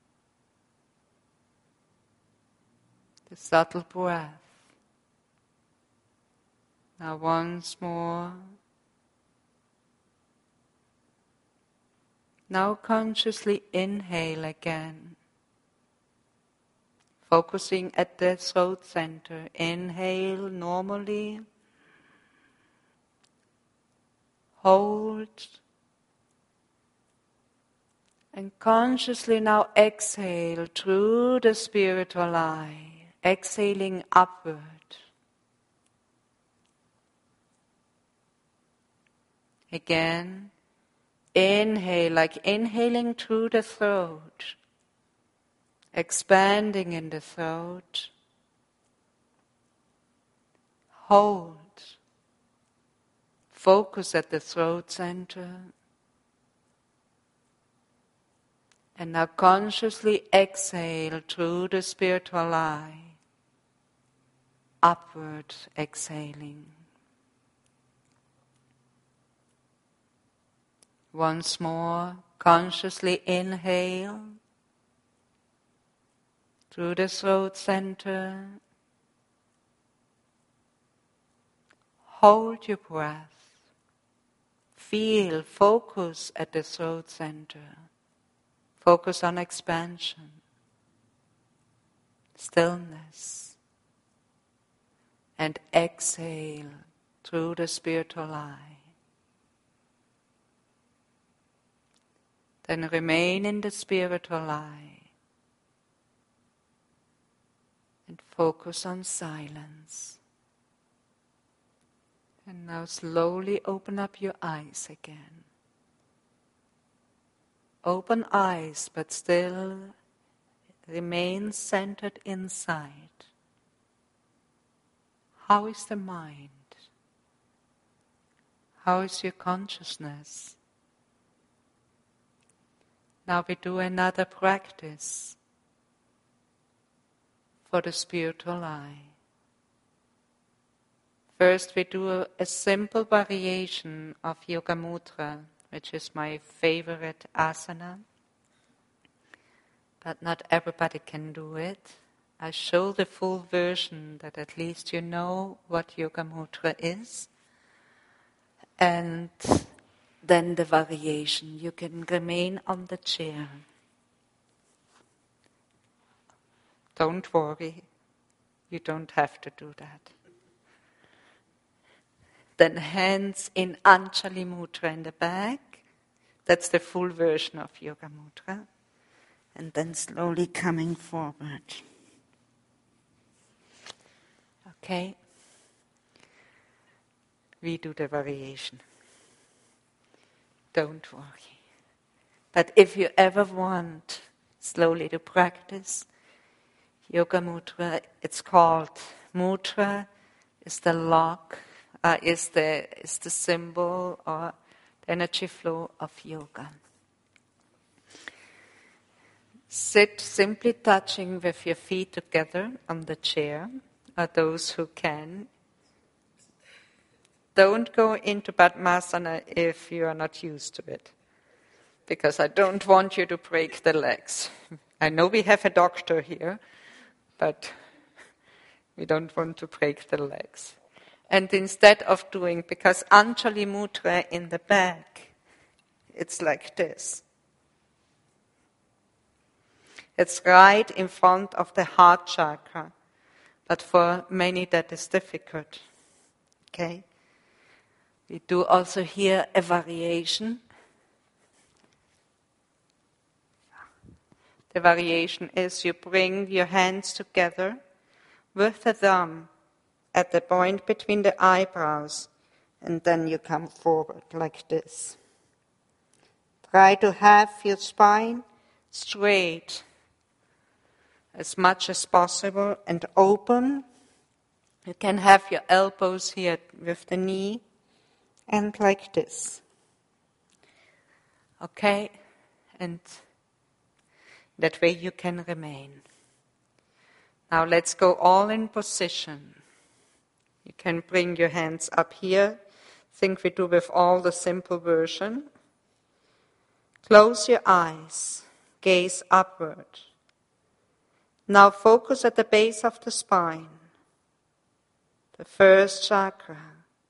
the subtle breath. Now once more. Now consciously inhale again. Focusing at the throat center. Inhale normally. Hold. And consciously now exhale through the spiritual eye. Exhaling upward. Again, inhale, like inhaling through the throat, expanding in the throat. Hold. Focus at the throat center. And now consciously exhale through the spiritual eye, upward exhaling. Once more, consciously inhale through the throat center. Hold your breath. Feel, focus at the throat center. Focus on expansion, stillness, and exhale through the spiritual eye. Then remain in the spiritual eye and focus on silence. And now slowly open up your eyes again. Open eyes, but still remain centered inside. How is the mind? How is your consciousness? Now we do another practice for the spiritual eye. First, we do a, a simple variation of Yoga Mudra, which is my favorite asana. But not everybody can do it. I show the full version that at least you know what Yoga Mudra is. And then the variation. You can remain on the chair. Don't worry, you don't have to do that. Then hands in Anjali Mudra in the back. That's the full version of Yoga Mudra. And then slowly coming forward. Okay? We do the variation. Don't worry. But if you ever want slowly to practice Yoga Mudra, it's called Mudra, is the lock, uh, is the is the symbol or the energy flow of yoga. Sit simply touching with your feet together on the chair, or those who can. Don't go into Padmasana if you are not used to it, because I don't want you to break the legs. I know we have a doctor here, but we don't want to break the legs. And instead of doing, because Anjali Mudra in the back, it's like this. It's right in front of the heart chakra, but for many that is difficult. Okay? We do also here a variation. The variation is you bring your hands together with the thumb at the point between the eyebrows, and then you come forward like this. Try to have your spine straight as much as possible and open. You can have your elbows here with the knee and like this. Okay? And that way you can remain. Now let's go all in position. You can bring your hands up here. Think we do with all the simple version. Close your eyes. Gaze upward. Now focus at the base of the spine. The first chakra.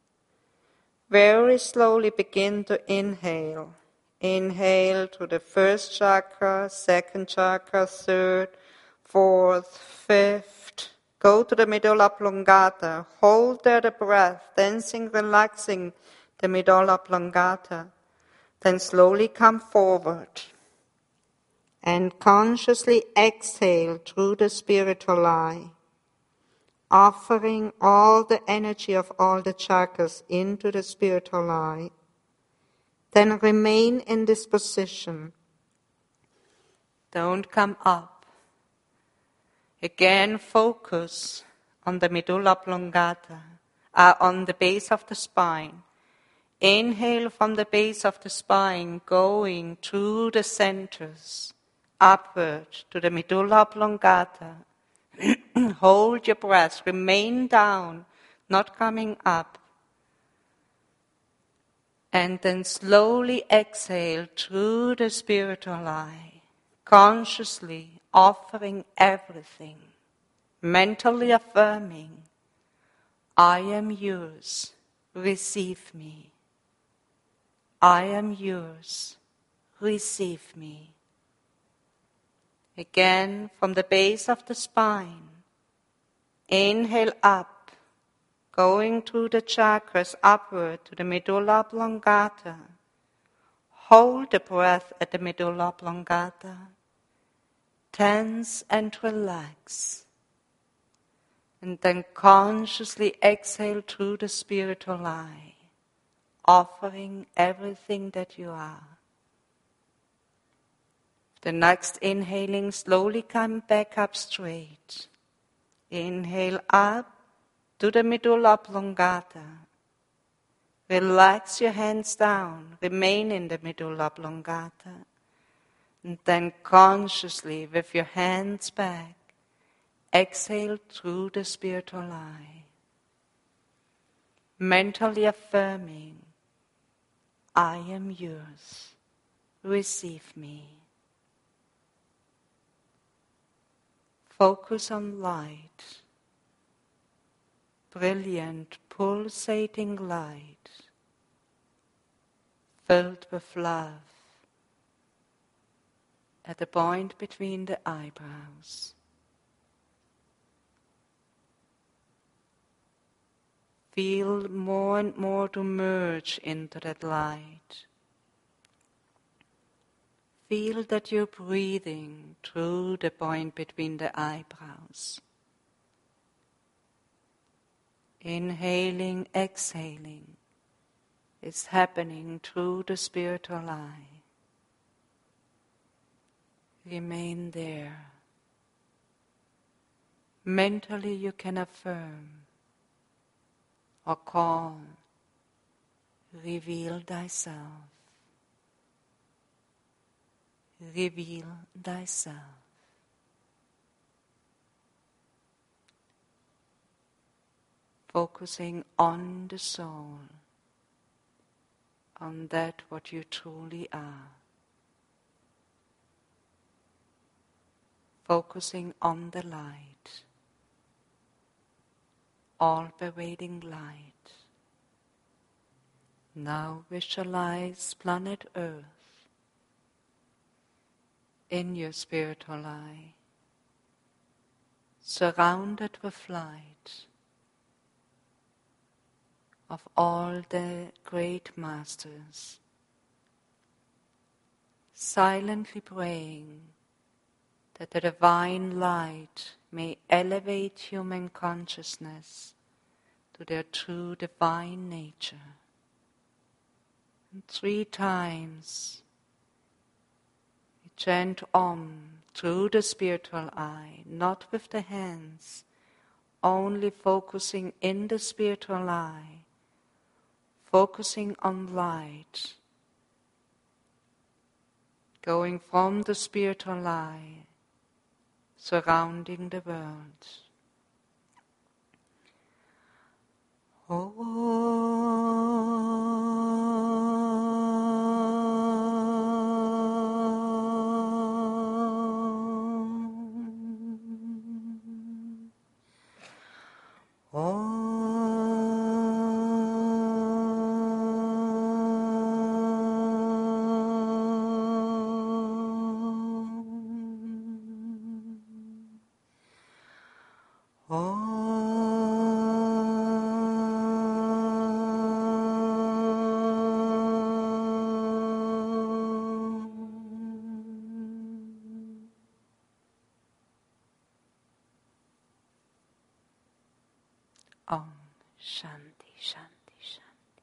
Very slowly begin to inhale. Inhale to the first chakra, second chakra, third, fourth, fifth. Go to the medulla oblongata. Hold there the breath, tensing, relaxing the medulla oblongata. Then slowly come forward. And consciously exhale through the spiritual eye, offering all the energy of all the chakras into the spiritual eye. Then remain in this position. Don't come up. Again, focus on the medulla oblongata, uh, on the base of the spine. Inhale from the base of the spine, going through the centers, upward to the medulla oblongata. Hold your breath, remain down, not coming up. And then slowly exhale through the spiritual eye, consciously offering everything, mentally affirming, I am yours, receive me. I am yours, receive me. Again, from the base of the spine, inhale up, going through the chakras upward to the medulla oblongata. Hold the breath at the medulla oblongata. Tense and relax. And then consciously exhale through the spiritual eye, offering everything that you are. The next inhaling, slowly come back up straight. Inhale up to the medulla oblongata. Relax your hands down. Remain in the medulla oblongata. And then consciously, with your hands back, exhale through the spiritual eye. mentally affirming, I am yours, receive me. Focus on light, brilliant, pulsating light, filled with love, at the point between the eyebrows. Feel more and more to merge into that light. Feel that you're breathing through the point between the eyebrows. Inhaling, exhaling is happening through the spiritual eye. Remain there. Mentally you can affirm or call, reveal thyself. Reveal thyself. Focusing on the soul, on that what you truly are. Focusing on the light, all-pervading light. Now visualize planet Earth in your spiritual eye, surrounded with light of all the great masters, silently praying that the divine light may elevate human consciousness to their true divine nature. And three times we chant Om through the spiritual eye, not with the hands, only focusing in the spiritual eye, focusing on light, going from the spiritual eye, surrounding the world. Om Shanti Shanti Shanti.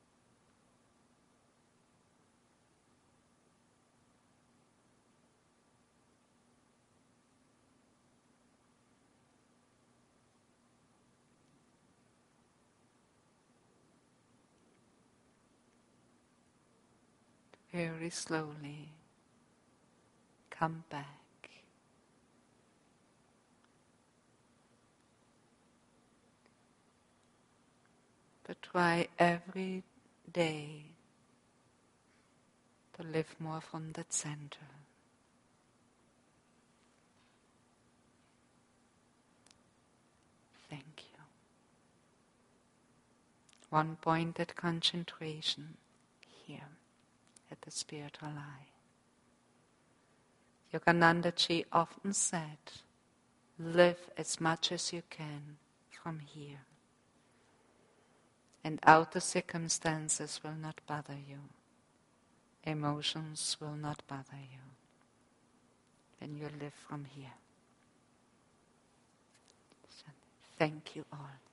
Very slowly come back. But try every day to live more from that center. Thank you. One pointed concentration here at the spiritual eye. Yogananda Ji often said, live as much as you can from here. And outer circumstances will not bother you. Emotions will not bother you. When you live from here. Thank you all.